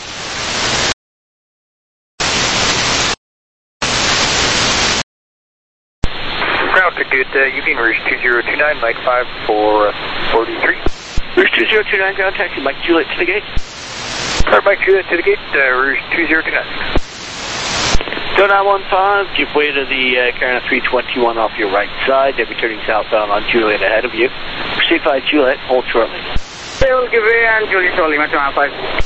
Ground to good evening, Rouge 2029, Mike 5 for 43. Rouge 2029, ground taxi Mike Juliet to the gate. Mike Juliet to the gate, Rouge 2029. 2915, give way to the Carolina 321 off your right side. They'll be turning southbound on Juliet ahead of you. Proceed by Juliet, hold shortly. They will give way and Juliet shortly, 215.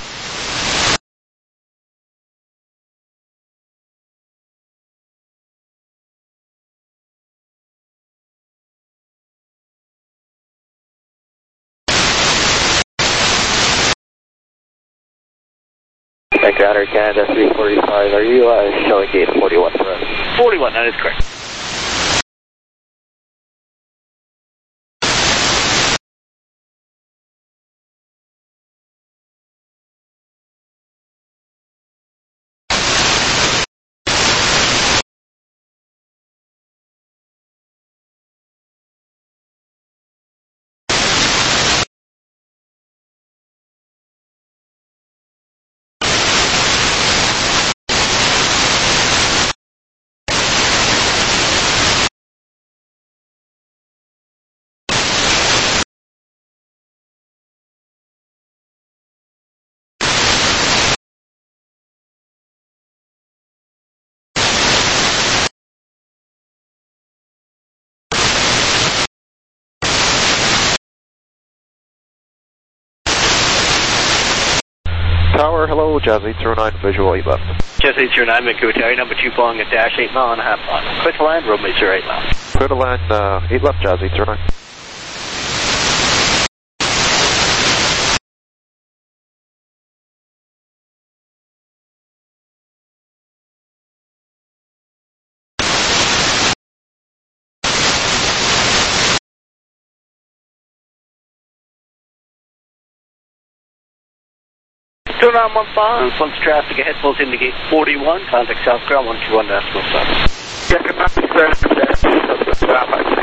Air Canada 345, are you showing gate 41 for us? 41, that is correct. Tower, hello, Jazz 809, visual 8 left. Jazz 809, Vancouver Tower, number 2 following a dash 8 mile and a half on. Clear to land, runway 08 left. Clear to land, 8 left, Jazz 809. Turn on 15, front traffic ahead, pulls into gate 41, contact South Ground 121 decimal 7.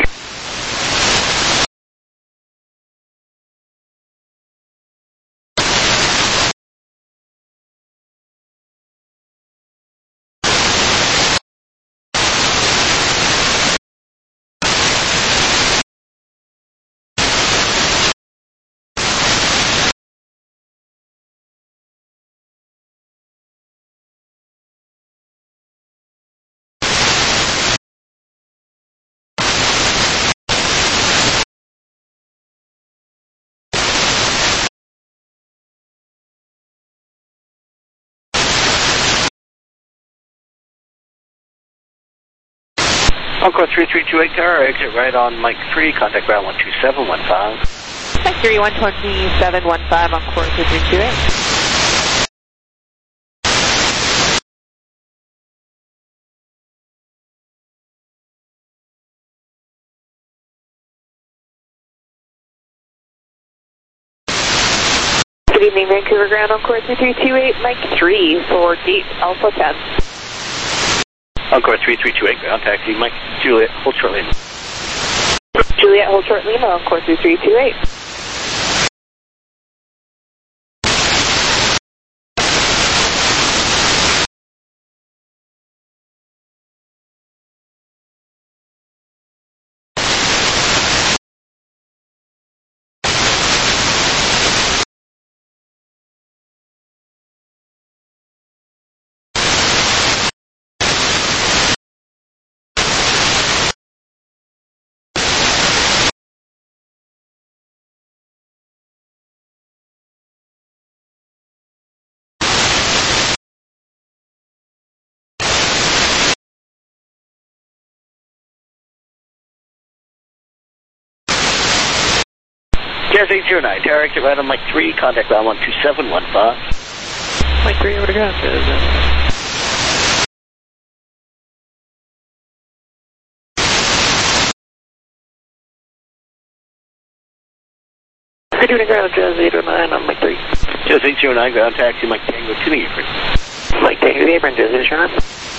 Encore 3328 car, exit right on Mike 3, contact ground 12715. Mike 3, 12715 on course 3328. Good evening, Vancouver Ground on course 3328, Mike 3 for gate Alpha 10. Encore 3328, ground taxi, Mike Juliet, hold short Lima. Juliet, hold short Lima on course 3328. Jazz 809, tower exit right on Mike 3, contact ground 12715. Mike 3 over to ground, Good evening, ground, Jazz 809 on Mike 3. Jazz 809, ground taxi, Mike Tango to the apron. Mike Tango to the apron, Jazz 809.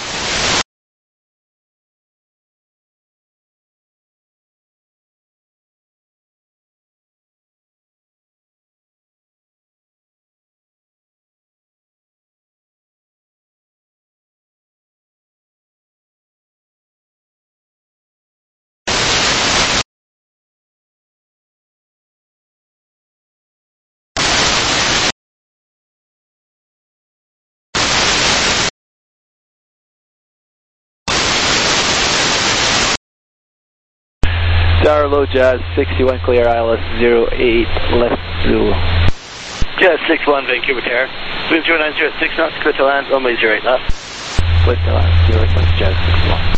Tower low, Jazz 61 clear, ILS 08 left Zulu. Jazz 61 Vancouver Tower, wind 090 at 6 knots, clear to land, runway 08 left. Clear to land, 08 left, Jazz 61.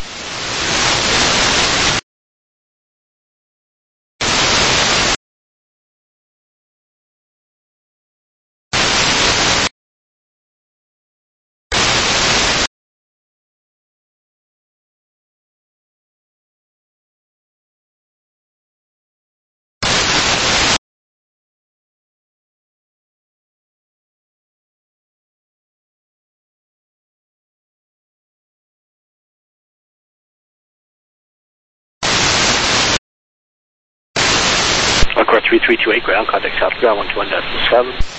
Encore 3328, ground, contact South Ground 121.7.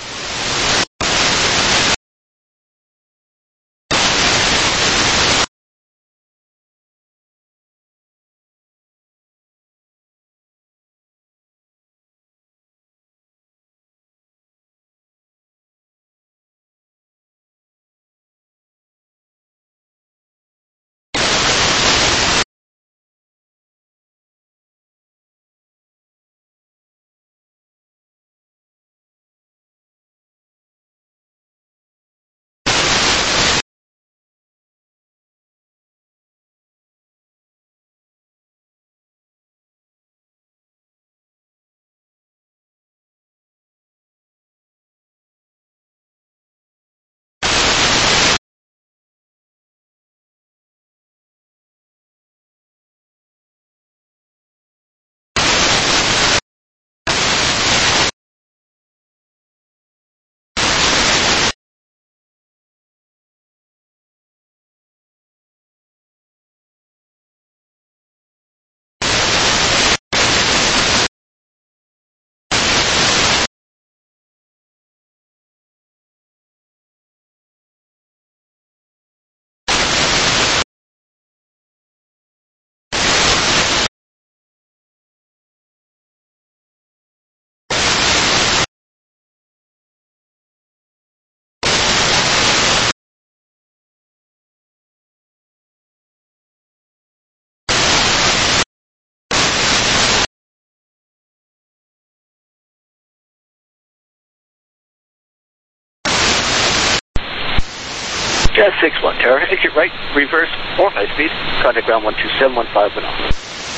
Jazz 61, Terra, exit right, reverse, or high speed, contact ground 12715 Manila.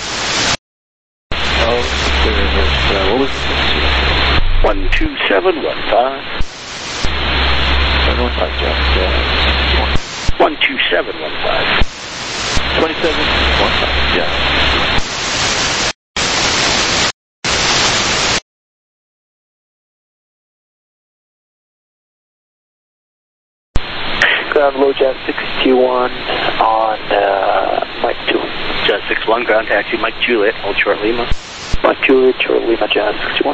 Oh, what was the 12715. 715, Jazz. 12715. 2715, yeah. Ground low Jazz 61 on Mike 2. Jazz 61, ground taxi, Mike Juliet, hold short Lima. Mike Juliet, short Lima, Jazz 61.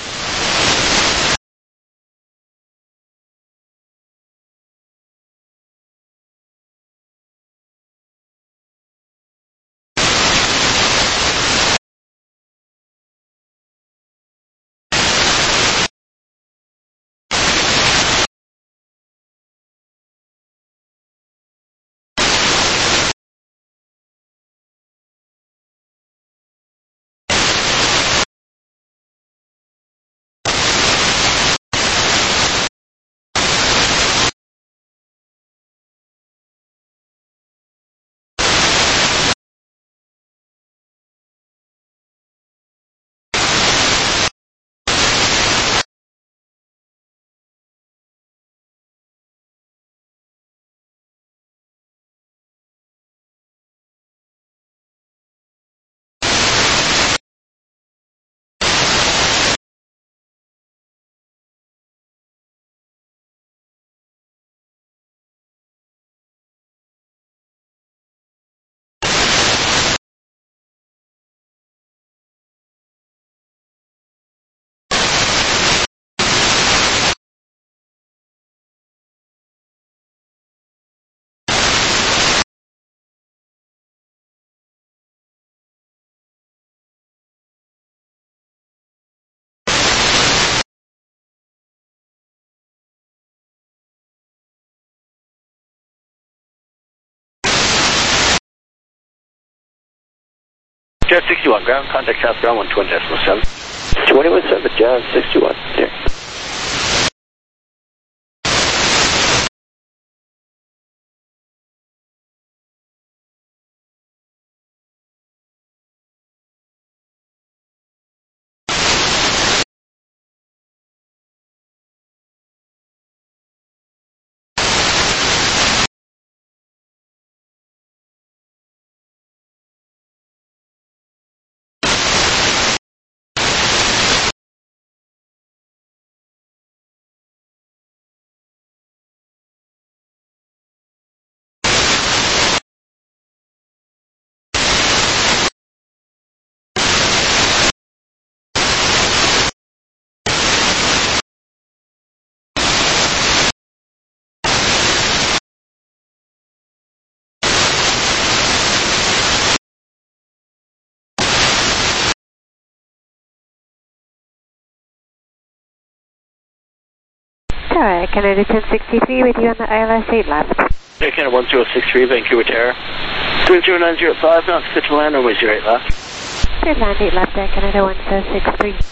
Jazz 61, ground, contact south ground 120.7. 21.7, Jazz 61, there. Alright, Canada 1063 with you on the ILS 8 left. Air Canada 1063, Vancouver Terra. 20905, knots, pitch to land, runway 08 left. Cleared land 8 left, Air Canada 1063.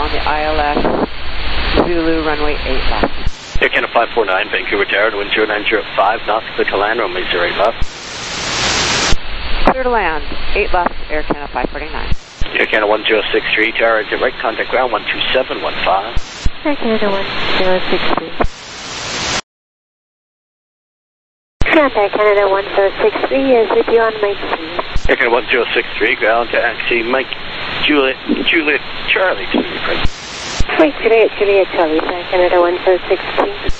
on the ILS Zulu runway 8 left. Air Canada 549, Vancouver Tower, wind 0905 knots, clear to land, runway 08 left. Clear to land, 8 left, Air Canada 549. Air Canada 1063, tower exit right, contact ground 12715. Air Canada 1063. Contact Canada 1063 is with you on Mike 3. Air Canada 1063, ground to taxi Mike Juliet Charlie to the present. Mike Juliet Charlie, Air Canada 1063.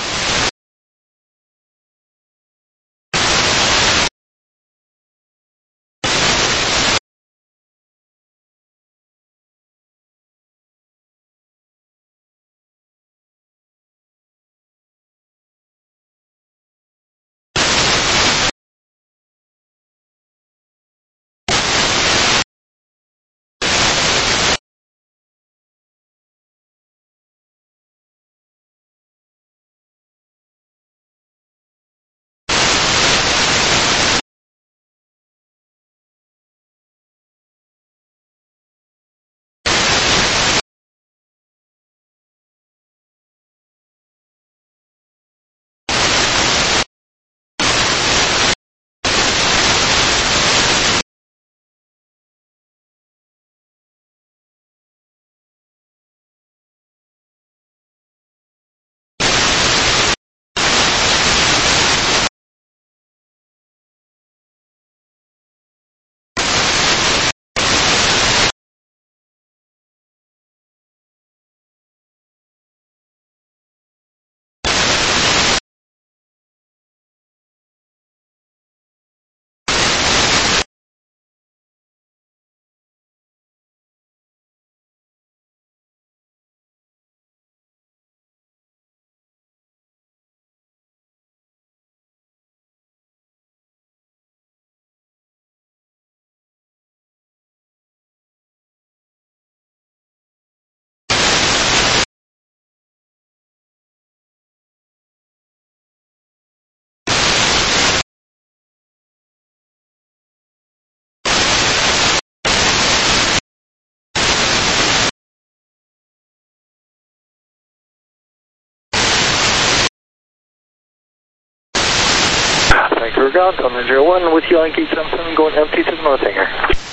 Vancouver ground, Contact 01 with you on gate 77 going empty to the north hangar.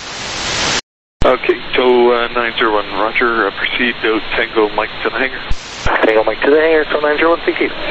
Okay, TOW 901, roger, proceed, Tango Mike to the hangar. Tango Mike to the hangar, TOW 901, thank you.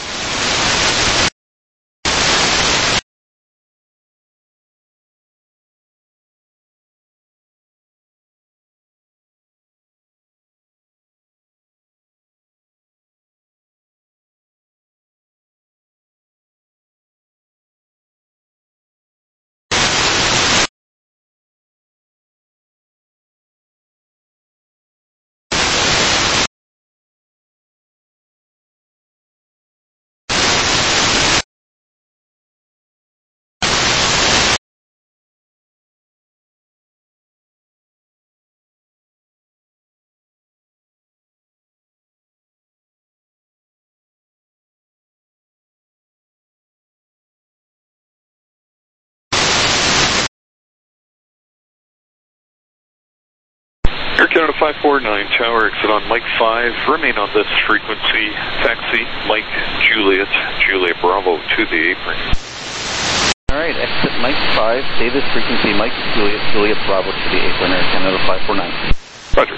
Air Canada 549, tower exit on Mike 5, remain on this frequency, taxi Mike Juliet Bravo to the apron. Alright, exit Mike 5, stay this frequency, Mike Juliet Bravo to the apron, Air Canada 549. Roger.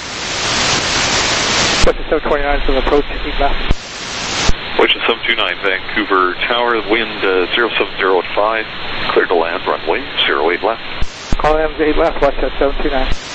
Question 729 from approach 8 left. Question 729, Vancouver Tower, wind 070 at 5, clear to land, runway 08 left. Call M 8 left, watch that 729.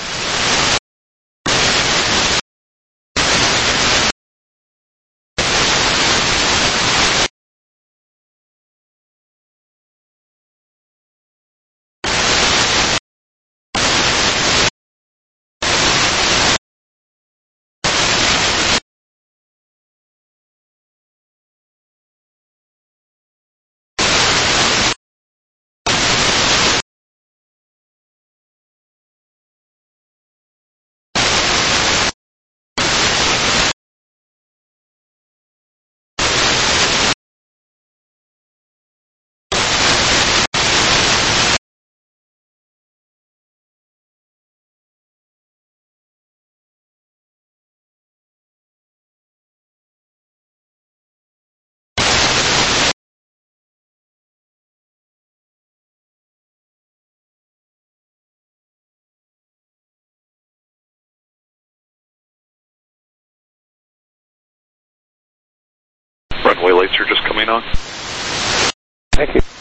Lights are just coming on. Thank you.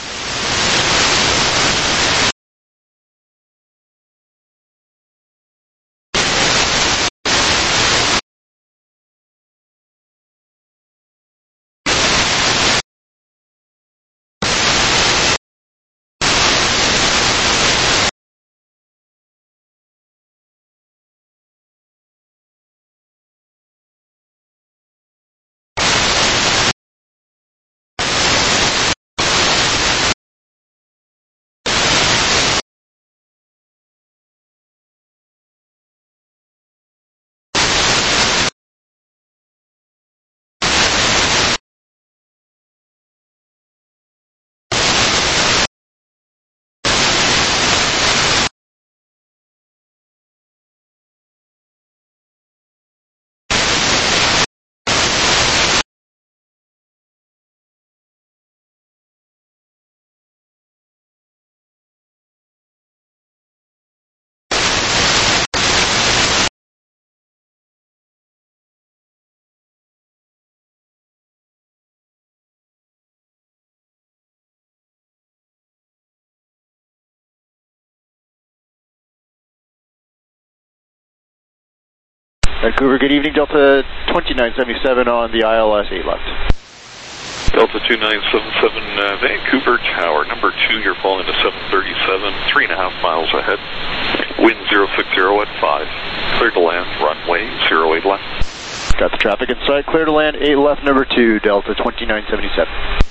Vancouver, good evening. Delta 2977 on the ILS 8 left. Delta 2977, Vancouver Tower, number 2, you're falling to 737, 3.5 miles ahead. Wind 060 at 5. Clear to land, runway 08 left. Got the traffic in sight, clear to land, 8 left, number 2, Delta 2977.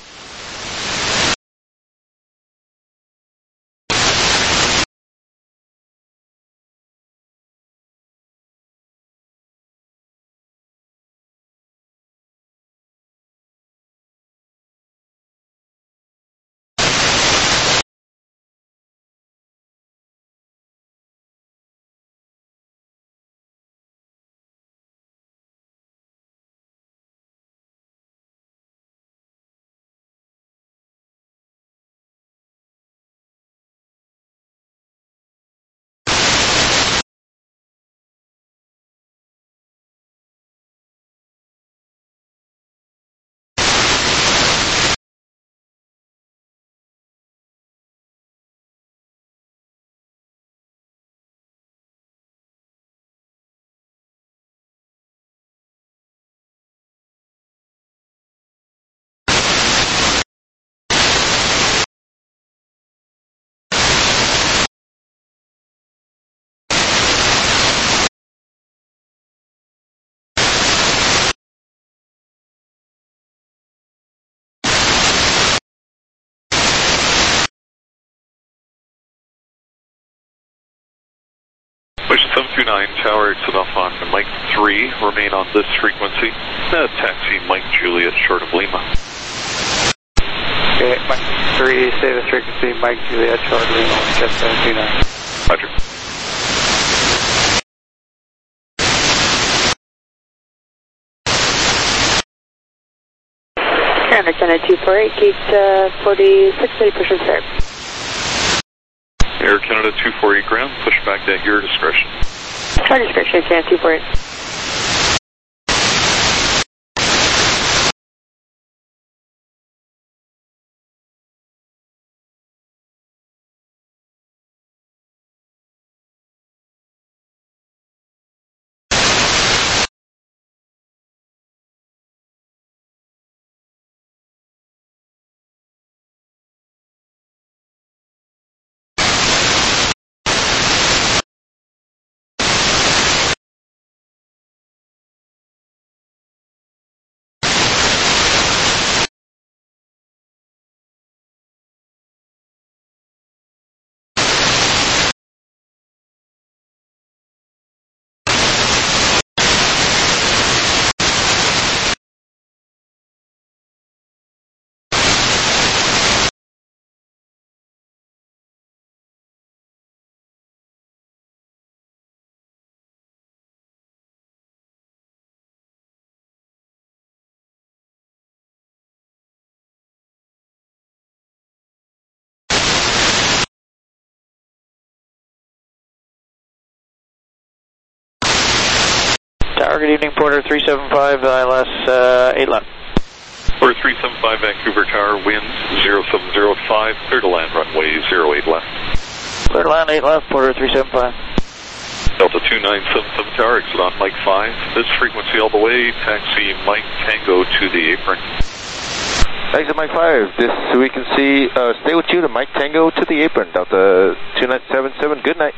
Wish 729, tower exit off on Mike 3, remain on this frequency. Taxi Mike Juliet, short of Lima. Okay, Mike 3, stay this frequency, Mike Juliet, short of Lima, jet 729. Roger. Traffic Center 248, gate 46, ready push and start. Air Canada 248 ground, push back at your discretion. Our discretion, Canada 248. Tower, good evening, Porter 375, ILS 8 left. Order 375 Vancouver Tower, wind 070 clear to land runway 08 left. Clear to land 8 left, Porter 375. Delta 2977 Tower, exit on Mike 5. This frequency all the way, taxi Mike Tango to the apron. Exit Mike 5, this so we can see, stay with you to Mike Tango to the apron, Delta 2977, good night.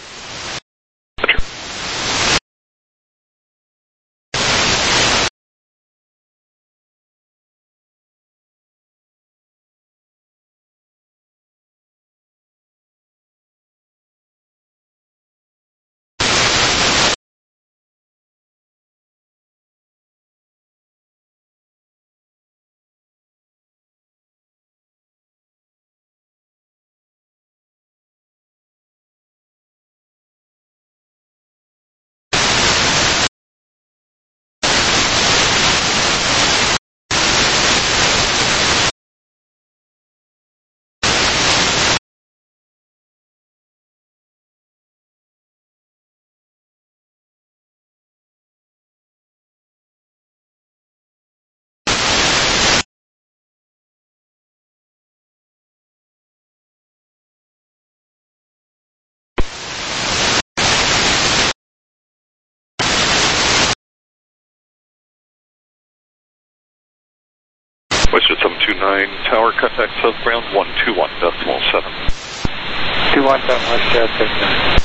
Western 729 Tower, contact southbound 121.7. 217 West Jet 69.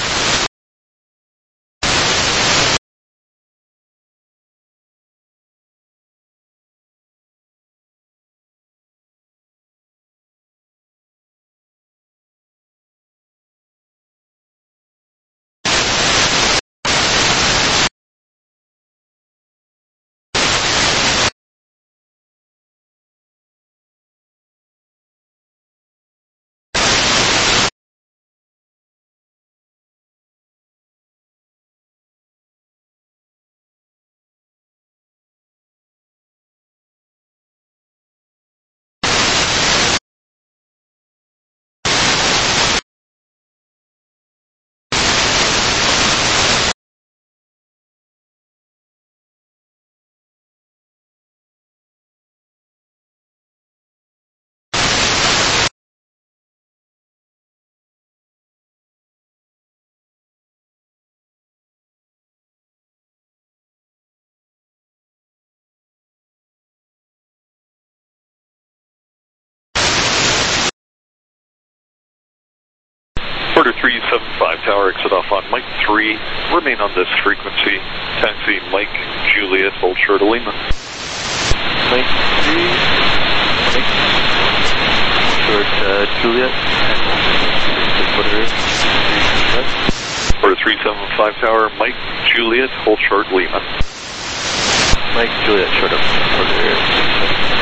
Order 375 Tower, exit off on Mike 3. Remain on this frequency. Taxi Mike Juliet, hold short of Lima. Mike 3. Mike. Short Juliet. Order 375 Tower, Mike Juliet, hold short Lima. Mike Juliet, short of order.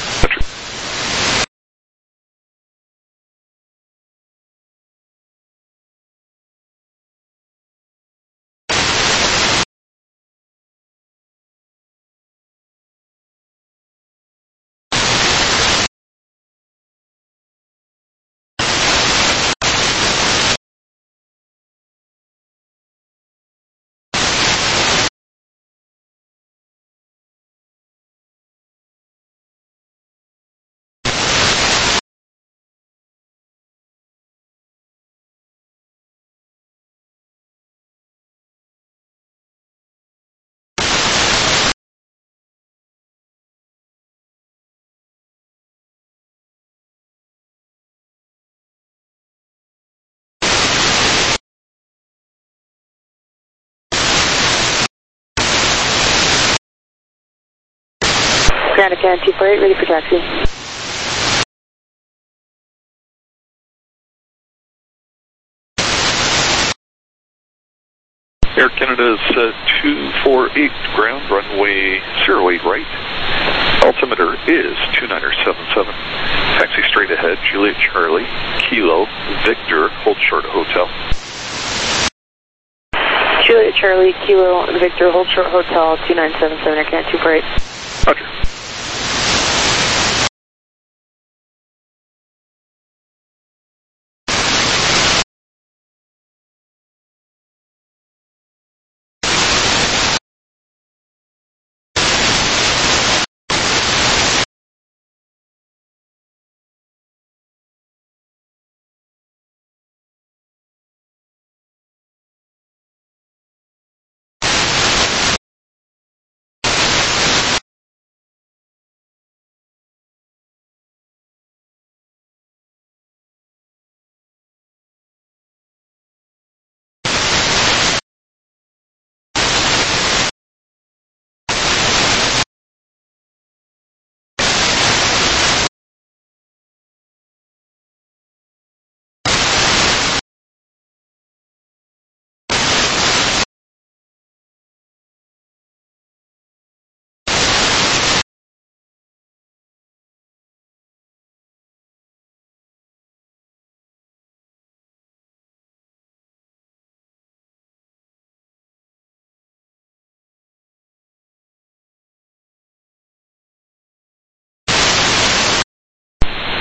Grand Canada 248, ready for taxi. Air Canada is 248 ground, runway 08 right. Altimeter is 2977. Taxi straight ahead, Juliet Charlie, Kilo, Victor, hold short of hotel. Juliet Charlie, Kilo, Victor, hold short hotel, 2977, Air Canada 248. Roger.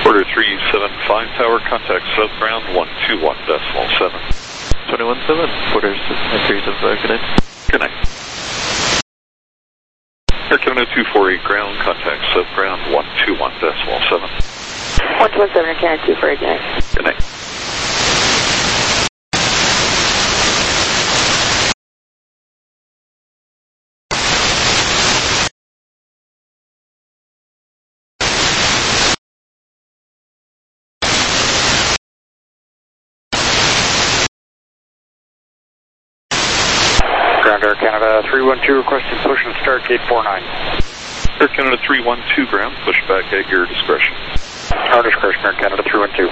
Quarter 375 tower, contact South ground 121.7. 21-7, quarter 375, good night. Good night. Air Canada 248 ground, contact South ground 121.7. 127 Air Canada 248, good night. Good night. Ground Air Canada 312 requesting push and start gate 49. Air Canada 312 ground, push back at your discretion. Our discretion, Air Canada 312.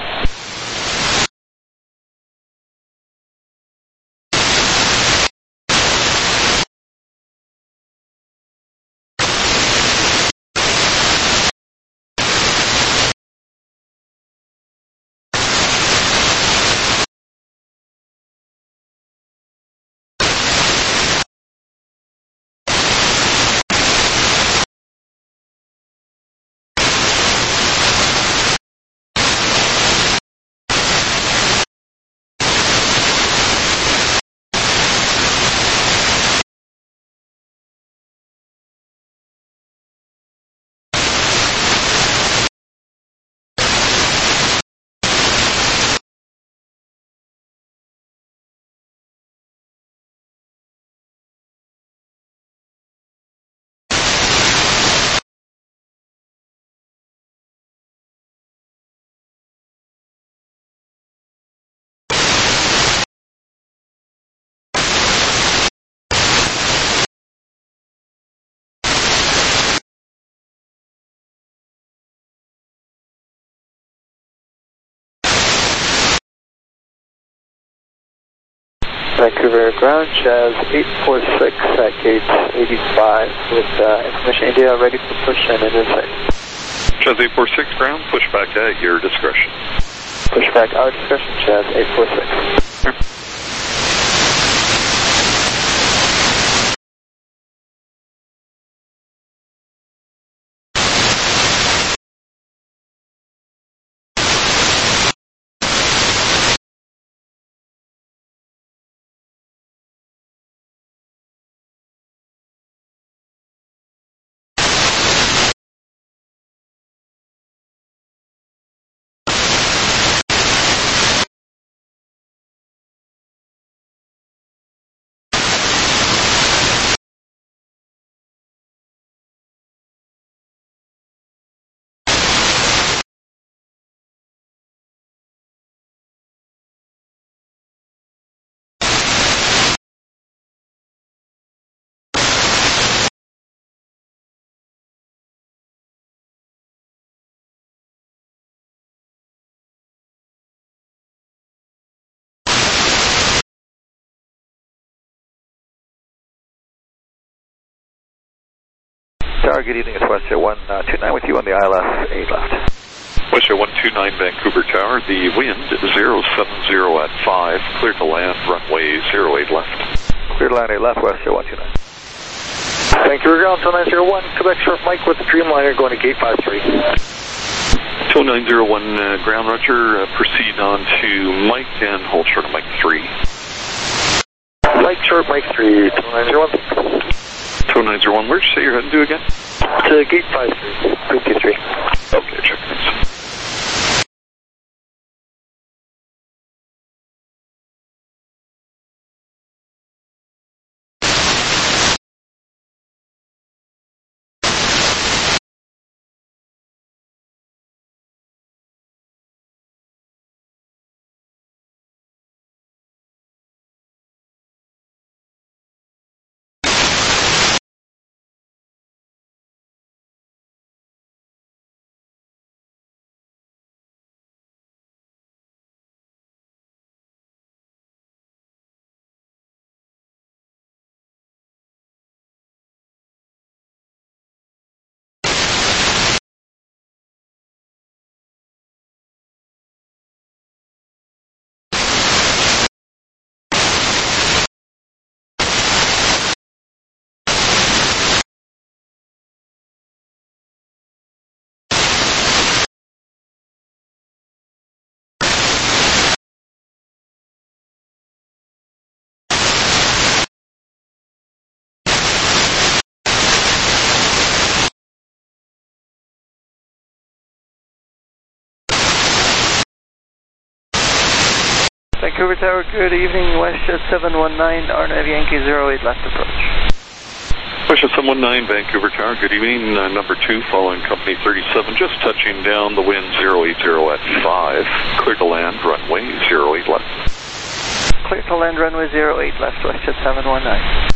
Vancouver ground, Jazz 846 at gate 85 with information India ready for push and in sight. Jazz 846 ground, push back at your discretion. Push back our discretion, Jazz 846. Tower, good evening. It's WestJet 129 with you on the ILS 8 left. WestJet 129 Vancouver Tower, the wind 070 at 5, clear to land, runway 08 left. Clear to land 8 left, WestJet 129. Vancouver ground 2901, Quebec Short Mike with the Dreamliner going to gate 53. 2901 ground, Roger, proceed on to Mike and hold short of Mike 3. Mike short, Mike 3, 2901. 2901, where'd you say you're heading to again? To gate 53. Okay, check this. Vancouver Tower, good evening, WestJet 719, RNAV Yankee 08 left approach. WestJet 719, Vancouver Tower, good evening, number 2, following company 37, just touching down, the wind 080 at 5, clear to land, runway 08 left. Clear to land, runway 08 left, WestJet 719.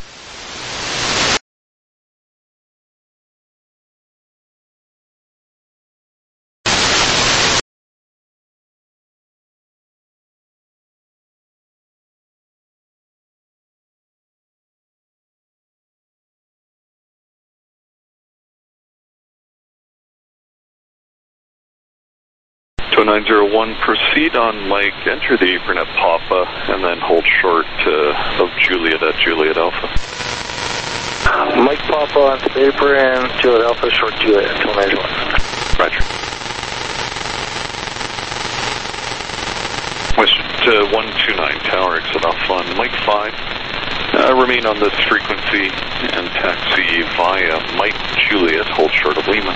So 901, proceed on Mike, enter the apron at Papa, and then hold short of Juliet at Juliet Alpha. Mike Papa on the apron, Juliet Alpha, short Juliet, 291. Roger. WestJet 129, tower exit off on Mike 5. Remain on this frequency and taxi via Mike Juliet, hold short of Lima.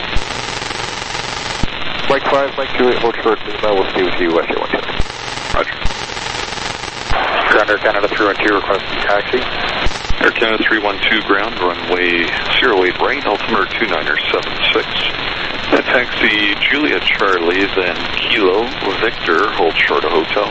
Mike 5, Mike Juliet, hold short, Lima, we'll stay with you, WestJet 129. Roger. Ground Air Canada 312, requesting taxi. Air Canada 312, ground, runway 08 right, altimeter 2976. Taxi Juliet Charlie, then Kilo Victor, hold short of hotel.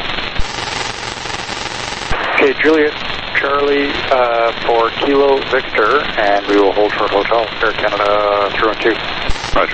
Okay, Juliet Charlie for Kilo Victor, and we will hold short hotel, Air Canada 312. Roger.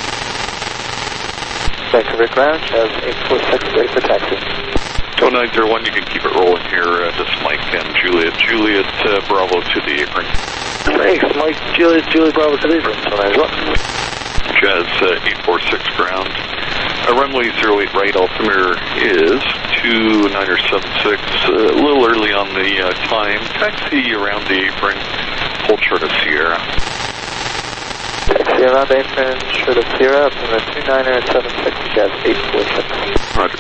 Vancouver ground, has 846 ready for taxi. 0901, you can keep it rolling here, just Mike and Juliet. Juliet Bravo to the apron. Thanks, Mike, Juliet Bravo to the apron, so nice one. Jazz 846 ground. Runway 08 right, altimeter is 2976, a little early on the time. Taxi around the apron, hold short of Sierra. Taxi around the apron, short of Sierra, from the 2976, Jazz 846. Roger.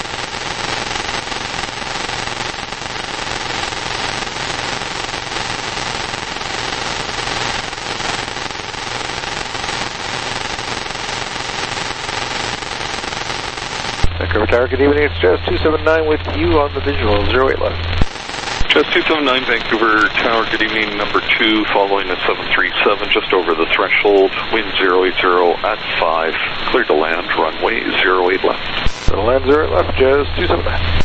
Vancouver Tower, good evening, it's Jazz 279 with you on the visual, 08 left. Jazz 279, Vancouver Tower, good evening, number 2, following the 737, just over the threshold, wind 080 at 5, clear to land, runway 08 left. Clear to land 08 left, Jazz 279.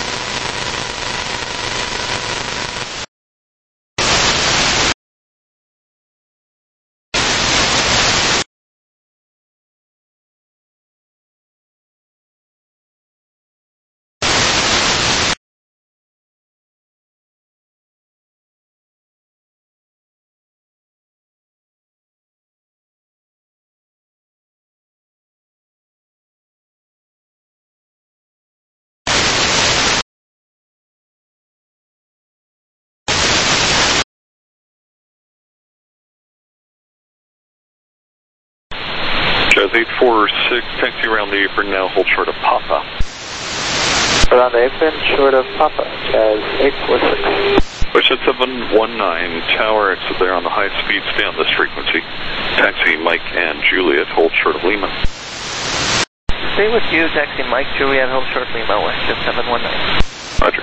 Jazz 846, taxi around the apron now, hold short of Papa. Around the apron, short of Papa, Jazz 846. WestJet 719, tower exit there on the high speed, stay on this frequency. Taxi Mike and Juliet, hold short of Lima. Stay with you, taxi Mike Juliet, hold short Lima, WestJet 719. Roger.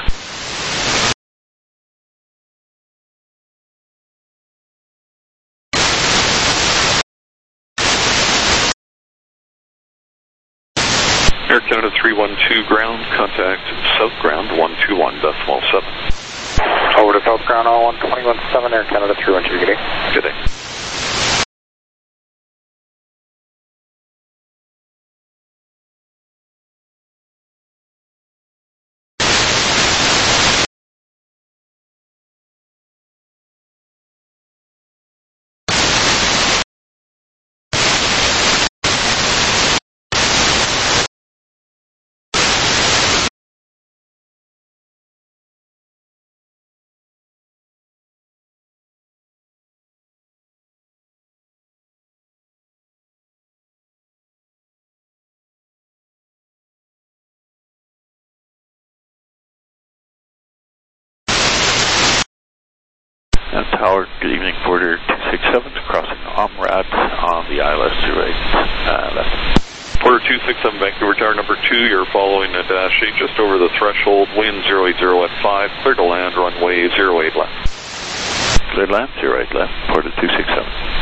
Air Canada 312 ground, contact South Ground 121.7. Over to South Ground on 121.7, Air Canada 312, good day. Good day. Tower, good evening, Border 267, crossing Omrat on the ILS 08 left. Border 267, 67 Vancouver Tower, number 2, you're following a dash 8 just over the threshold, wind 080 at 5, clear to land, runway 08 left. Clear land, 08 left, ported 267.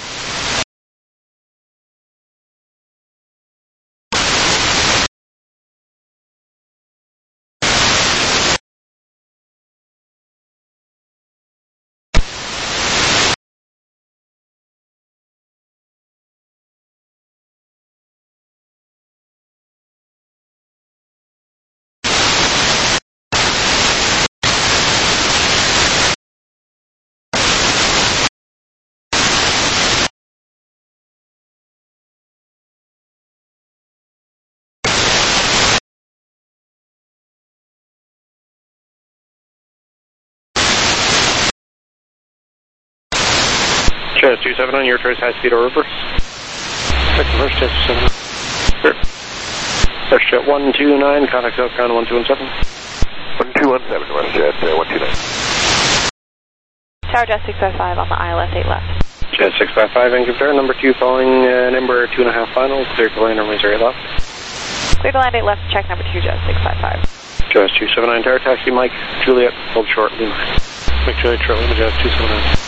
Chest 279, your choice, high speed or reverse? Check reverse, Chest 279. Clear. WestJet 129, contact South Ground 1217. 1217, WestJet 129. Tower Jet 655 on the ILS 8 left. Jet 655, Vancouver Tower, number 2 following number 2.5 final, clear to land, runway 08 left. Clear to land 8 left, check number 2, Jet 655. Jet 279, Tower, taxi, Mike, Juliet, hold short, Lima. Mike Juliet, short, Lima, Jet 279.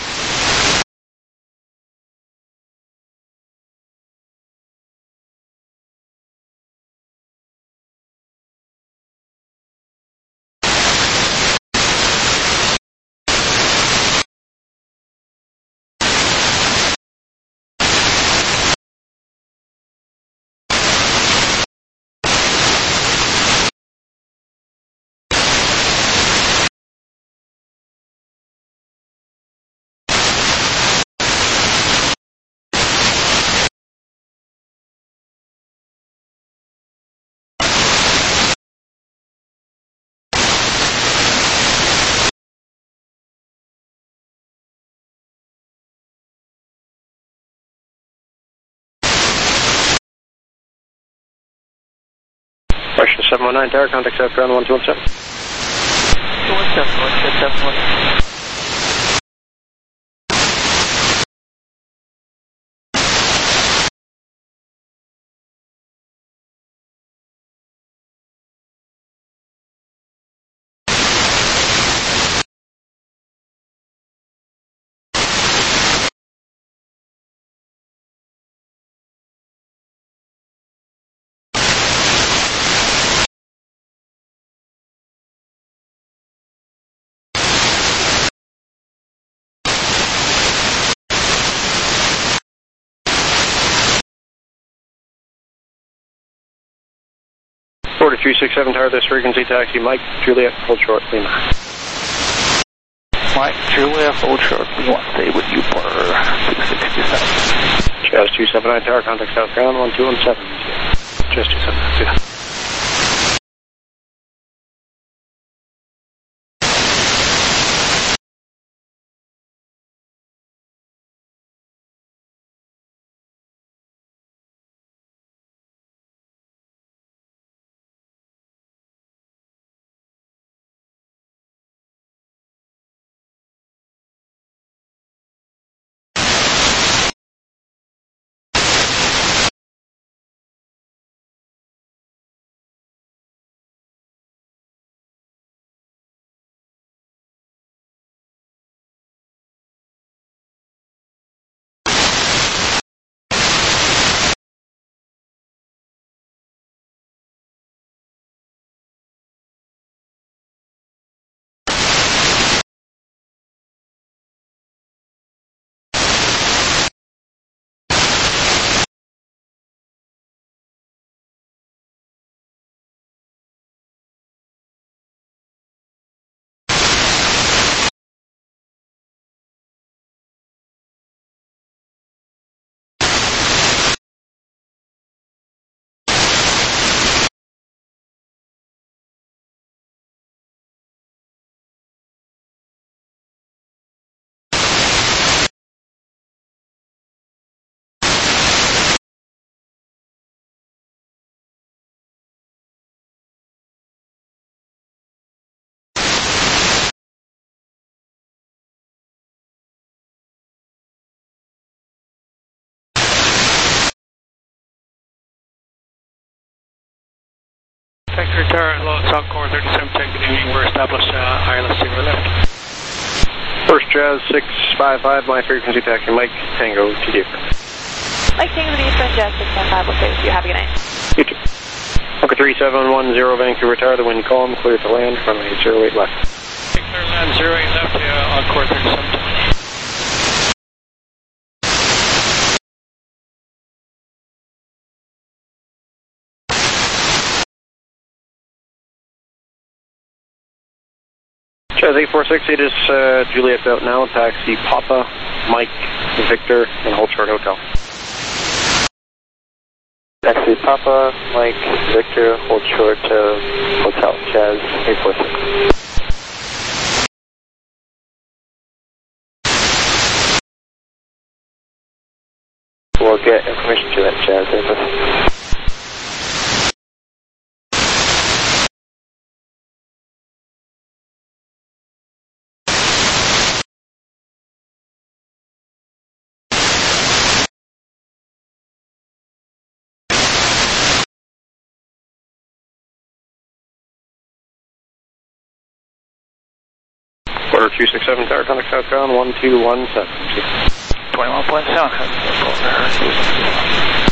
Russia 719, Tower, contact South Ground 1217. 217, 177. Order 367, Tower, this frequency, taxi, Mike, Juliet, hold short, Lima. Mike, Juliet, hold short, Lima, stay with you for 267. Jazz 279, Tower, contact South Ground 1217. Jazz 279, Vector Tower, Lotus Encore 37 Tech, good evening. We're established ILS 0 left. First Jazz 655, my frequency taxi, Mike Tango to the apron. Mike Tango to the apron, Jazz 655, we'll stay with you. Have a good night. You too. Bunker 3710, Vancouver Tower, the wind calm, clear to land, runway 08 left. Clear land 08 left, Encore 37 Tech. Jazz 846, it is Juliet out now, taxi Papa, Mike, Victor, and hold short hotel. Taxi Papa, Mike, Victor, hold short hotel, Jazz 846. We'll get information to that, Jazz 846. Quarter 267, tower contact southbound 1217. 21.7.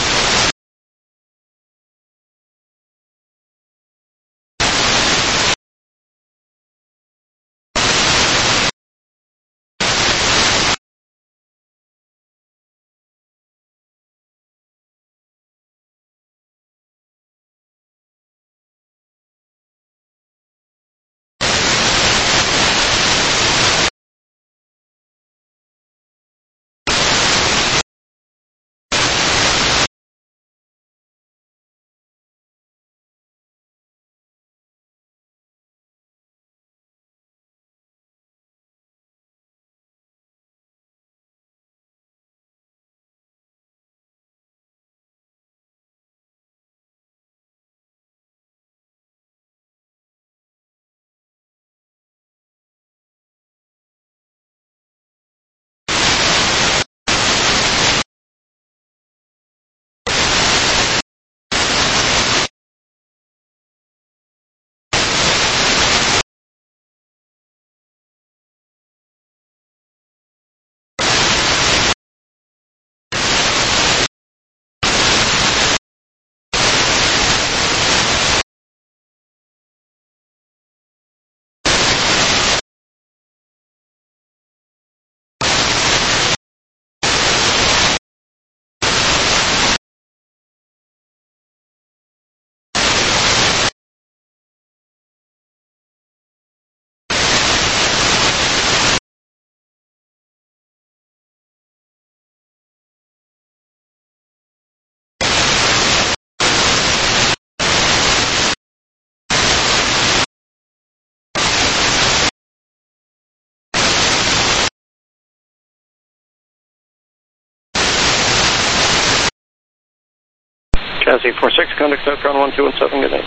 Jazz 846, contact southbound 1217, good night.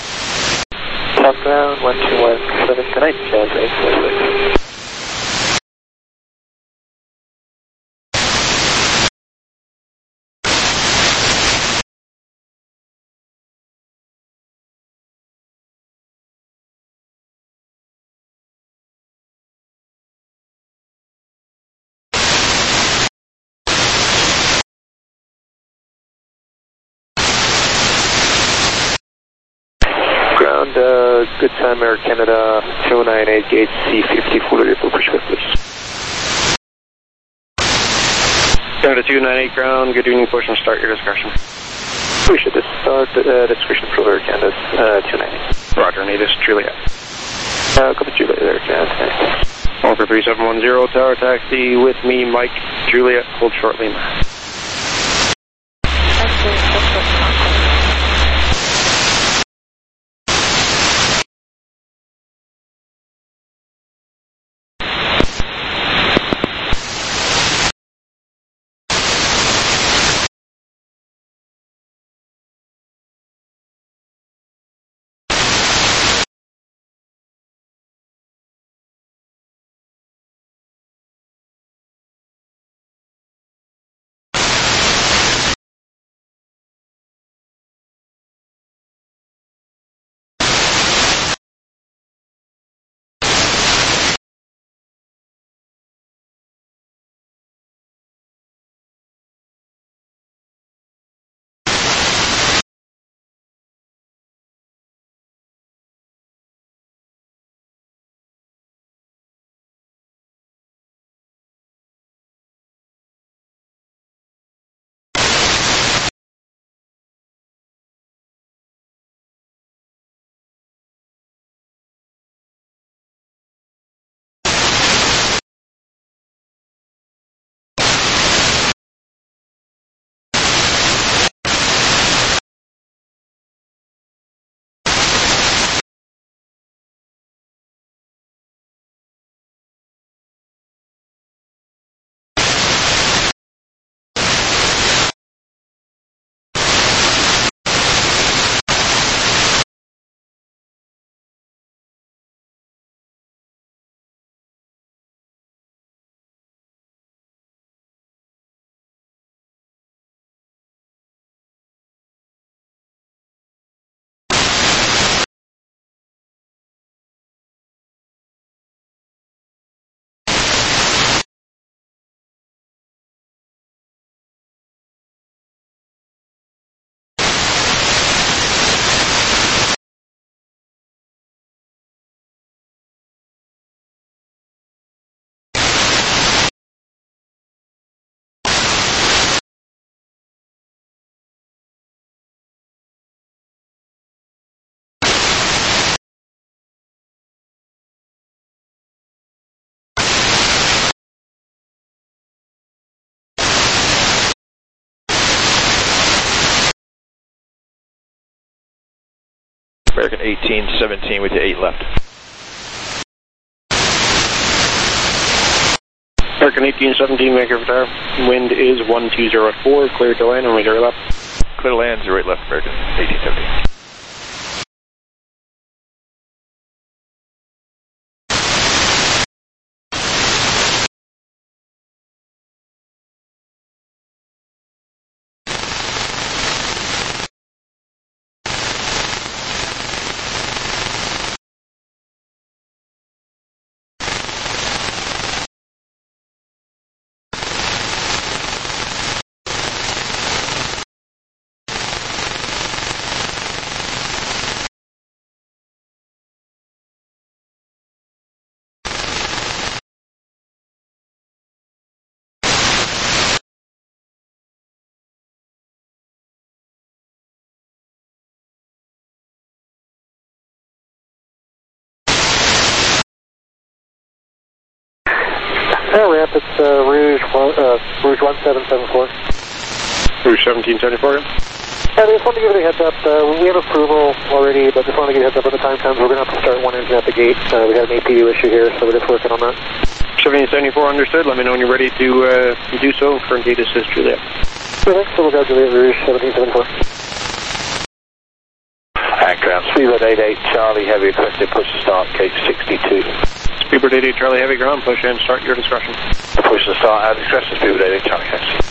Southbound 1217, good night, Jazz 846. Good time, Air Canada 298 gate C50, full report pushback, please. Canada 298 ground, good evening, push and start your discussion. We should start discussion for Air Canada 298. Roger, need this, Juliet. Copy Juliet, Air Canada. Over 3710, tower taxi with me, Mike, Juliet, hold short Lima. American 1817 with the 8 left. American 1817, Vancouver Tower. Wind is 1204, clear to land, runway 0 left. Clear to land, 08 left, American 1817. Ramp, it's Rouge 1774. Rouge 1774. I just wanted to give it a heads up. We have approval already, but just wanted to give a heads up when the time comes. We're going to have to start one engine at the gate. We had an APU issue here, so we're just working on that. 1774 understood. Let me know when you're ready to do so. Current gate assist Juliet. Thanks. So we'll go Juliet Rouge 1774. Ground, Speedbird 88, Charlie Heavy, requested push to start, gate 62. Speedbird 88, Charlie Heavy, ground, push and start, your discretion. Push to start, at discretion, Speedbird 88, Charlie Heavy.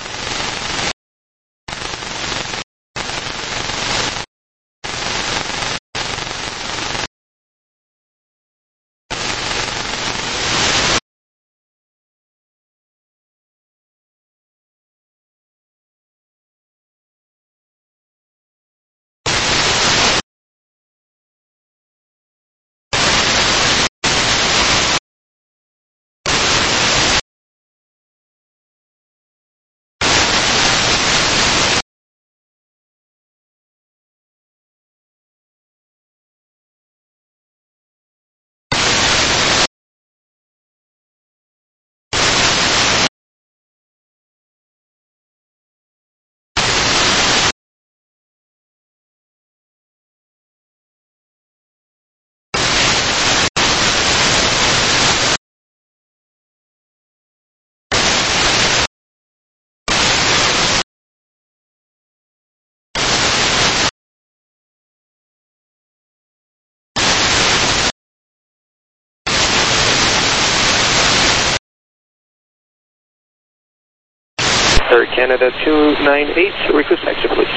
Air Canada 298, request exit, please.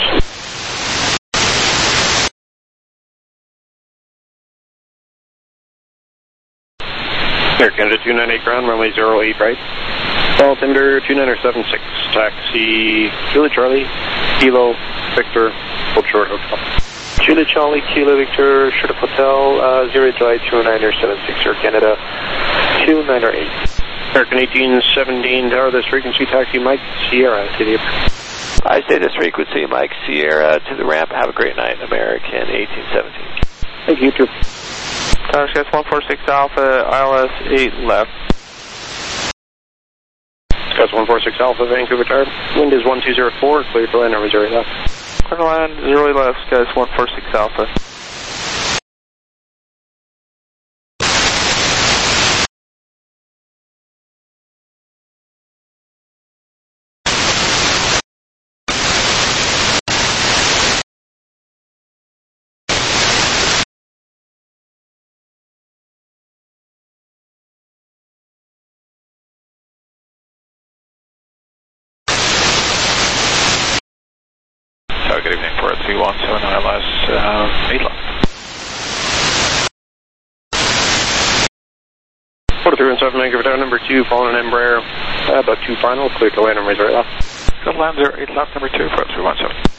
Air Canada 298 ground, runway 08 right. Altimeter 2976, taxi Julie Charlie, Kilo Victor, hold short hotel. Julie Charlie, Kilo Victor, short hotel, 0 July 2976, Air Canada 298. American 1817 Tower, this frequency, taxi Mike Sierra to the airport. I say this frequency, Mike Sierra to the ramp. Have a great night, American 1817. Thank you, too. Tower Skies 146 Alpha, ILS 8 left. Skies 146 Alpha, Vancouver Tower. Wind is 1204, clear to land, runway 0 left. Clear to land, 0 left, Skies 146 Alpha. Good evening, for 317 ILS 8 left. 4317 Vancouver Tower, number 2, following an Embraer, about 2 final, clear to land, runway 0 left. Good land 08 left, number 2, for 317.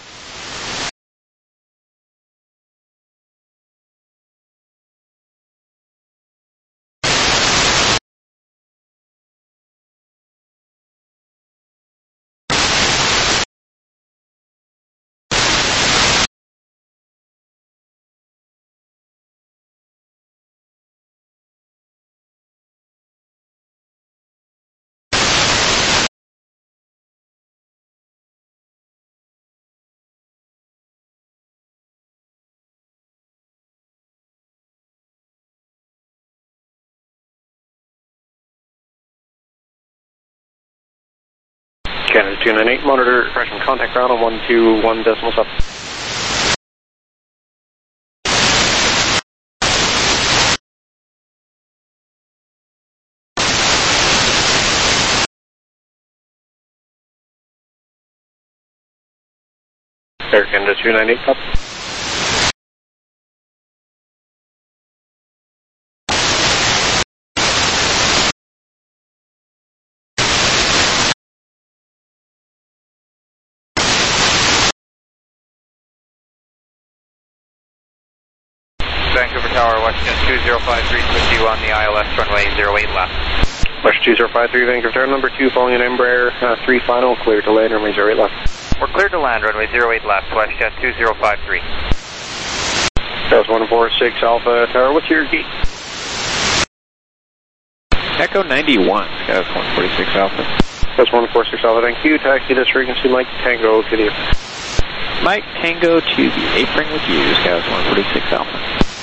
Canada 298, monitor depression contact ground on 121.7. Air Canada 298, up. Vancouver Tower, Western 2053, with you on the ILS runway 08 left. Western 2053, Vancouver Tower, number 2, following an Embraer 3 final, clear to land, runway 08 left. We're cleared to land, runway 08 left, WestJet 2053. That was 146 Alpha Tower, what's your gate? Echo 91, Skyos 146 Alpha. That's 146 Alpha, thank you. Taxi this frequency, Mike Tango to the apron. Mike Tango to the apron with you, Skyos 146 Alpha.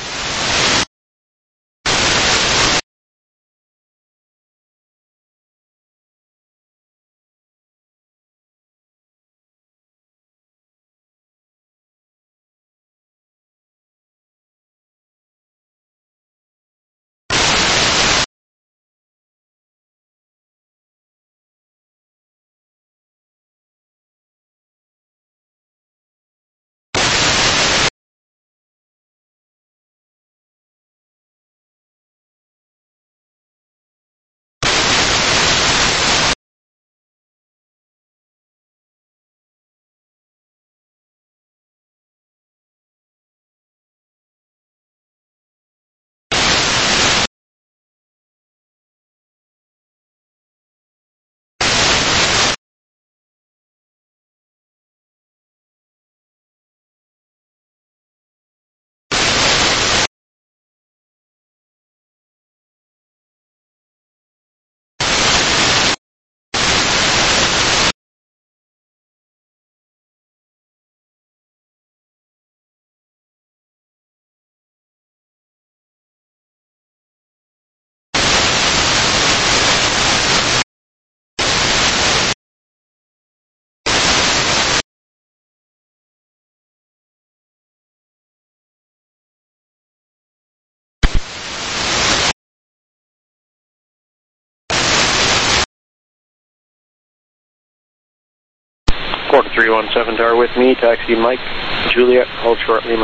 Quarter 317 Tower with me, taxi Mike, Juliet, hold short Lima.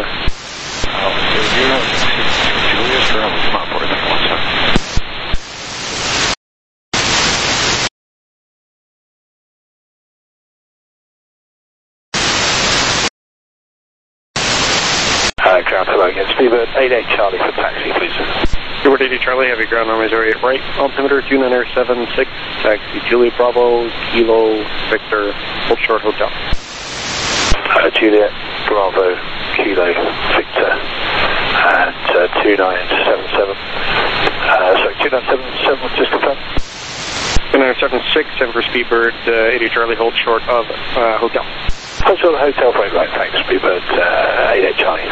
Juliet, come on board, 317. Ground hello again, Speedbird 88 Charlie for taxi, please. Speedbird 88 Charlie, heavy ground runway 08 right, altimeter 2976, taxi Juliet Bravo, Kilo, Victor, hold short hotel. Juliet Bravo, Kilo, Victor, and 2977. Sorry, 2977, just confirm. 2976, and for Speedbird 80 Charlie, hold short of hotel. Hold short of hotel, right, thanks, Speedbird 88 Charlie.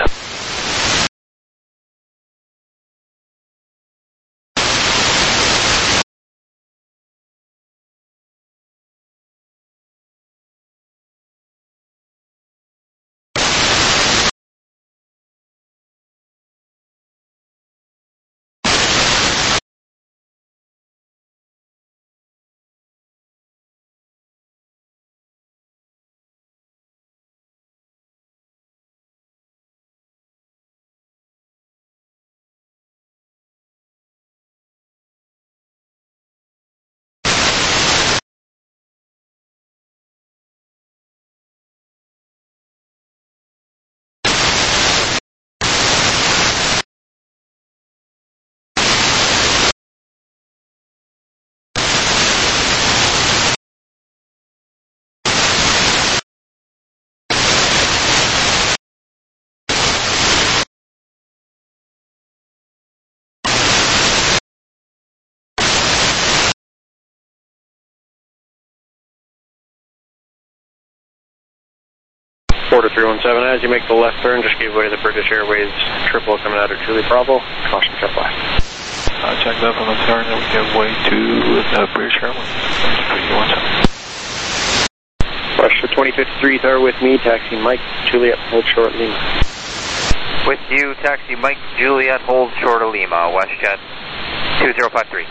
Quarter 317, as you make the left turn, just give way to the British Airways triple coming out of Juliet Bravo. Caution, check left. Check left on the turn and we give way to the British Airways. 317. 2053 Tower with me, taxi Mike, Juliet, hold short Lima. With you, taxi Mike, Juliet, hold short of Lima, WestJet 2053.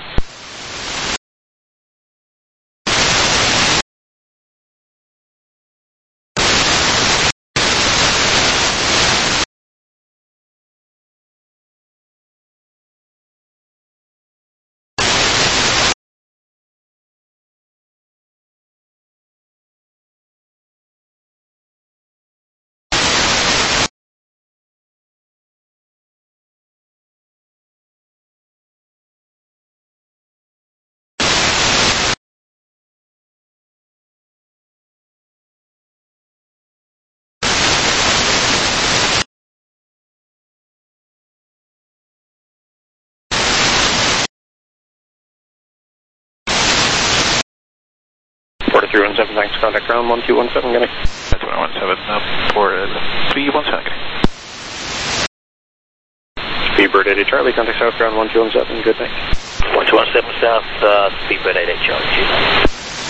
Port 317, thanks. Contact ground 1217, getting. That's 117, Port 317, getting. Speedbird 88 Charlie, contact south ground 1217, good night. 1217 south, Speedbird 88 Charlie.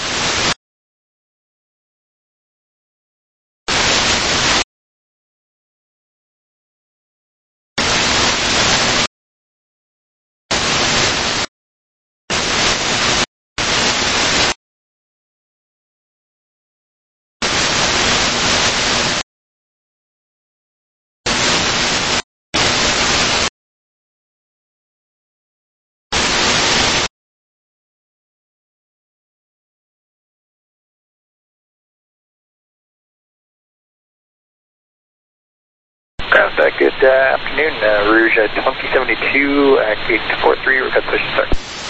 Good afternoon, Rouge 2072, gate 43, we're going to push start.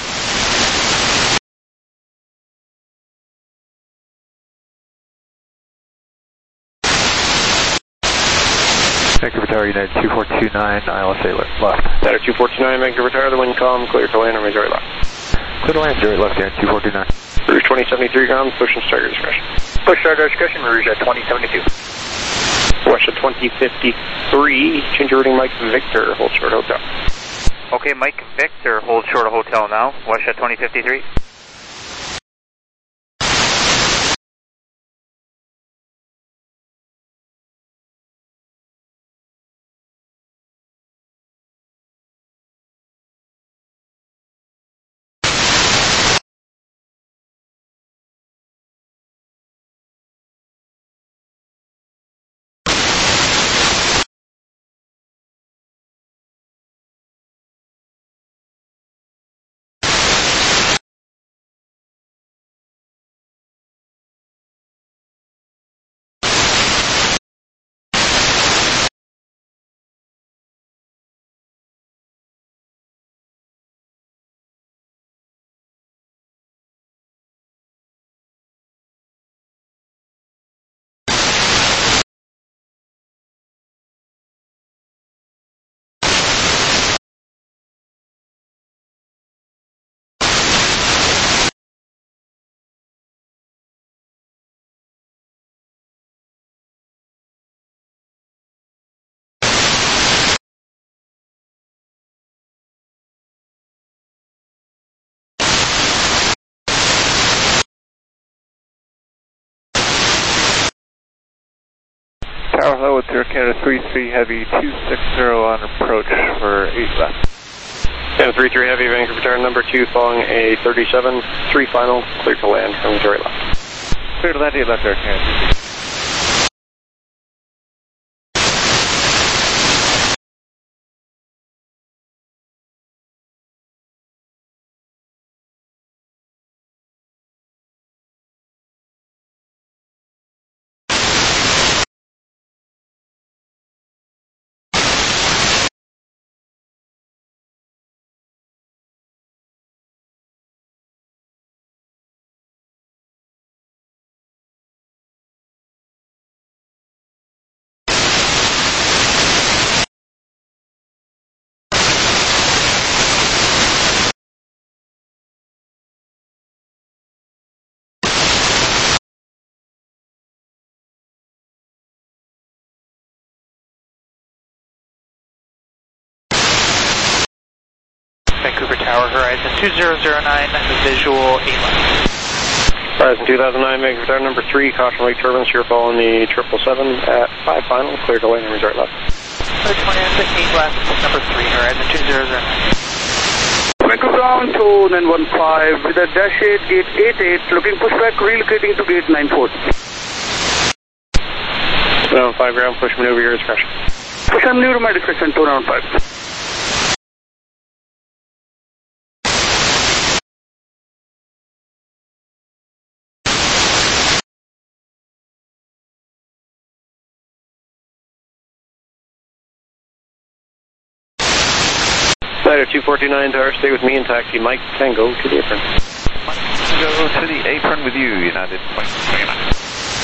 Vancouver Tower, United 2429, ILS left. Center 2429, Vancouver Tower, the wind calm, clear to land, runway 0 left. Clear to land, 0 left, United 2429. Rouge 2073 ground, push and start your discretion. Push start our discretion, Rouge 2072. Russia 2053, change your routing, Mike Victor, hold short hotel. Okay, Mike Victor, hold short of hotel now, Russia 2053. Tower Hello with Air Canada 33 Heavy 260 on approach for 8 left. Canada 33 Heavy, Vancouver Tower number 2, following a 37, 3 final, clear to land, runway 0 left. Clear to land, 8 left, Air Canada. Vancouver Tower, Horizon 2009, visual 8 left. Horizon 2009, Vancouver Tower, number 3, caution wake turbulence, you're following the 777 at 5 final, clear to land and resort left. 20 left, number 3, Horizon 2009. Vancouver ground to 915 with a dash 8, gate 88, looking pushback, relocating to gate 94. 295 ground, push maneuver your discretion. Push and maneuver my discretion, 295. Slider 249 tower, stay with me and taxi Mike Tango to the apron. Mike Tango to the apron with you, United Point 29.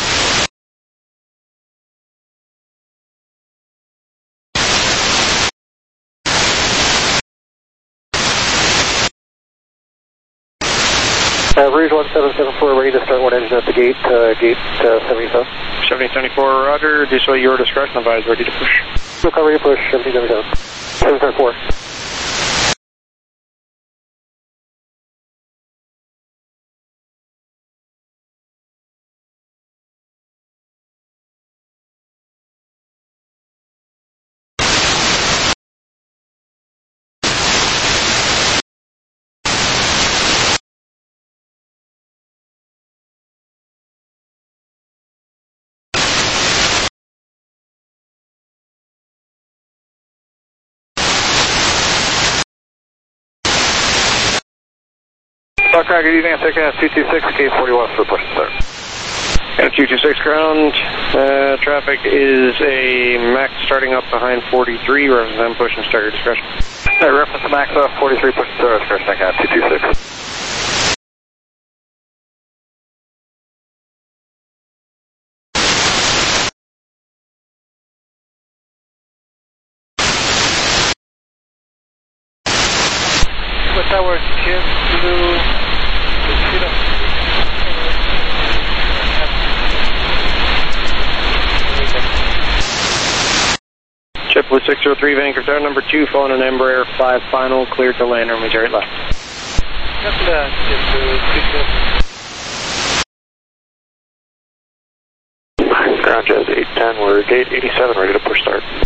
Rouge 1774, ready to start one engine at the gate, gate 77. 7074, roger, display your discretion, advise ready to push. Okay, ready to push, 1777. 774. Craig, good evening, second 226, gate 41 for push start. And 226 ground, traffic is a max starting up behind 43, reference M push and start your discretion. Reference max 43, push start, discretion, I got 226. Tower, Jet Blue, JetBlue 603, Vancouver Tower, number 2, phone and Embraer 5 final, cleared to land, runway 08 left. Ground Jazz 810, we're gate 87, ready to push start.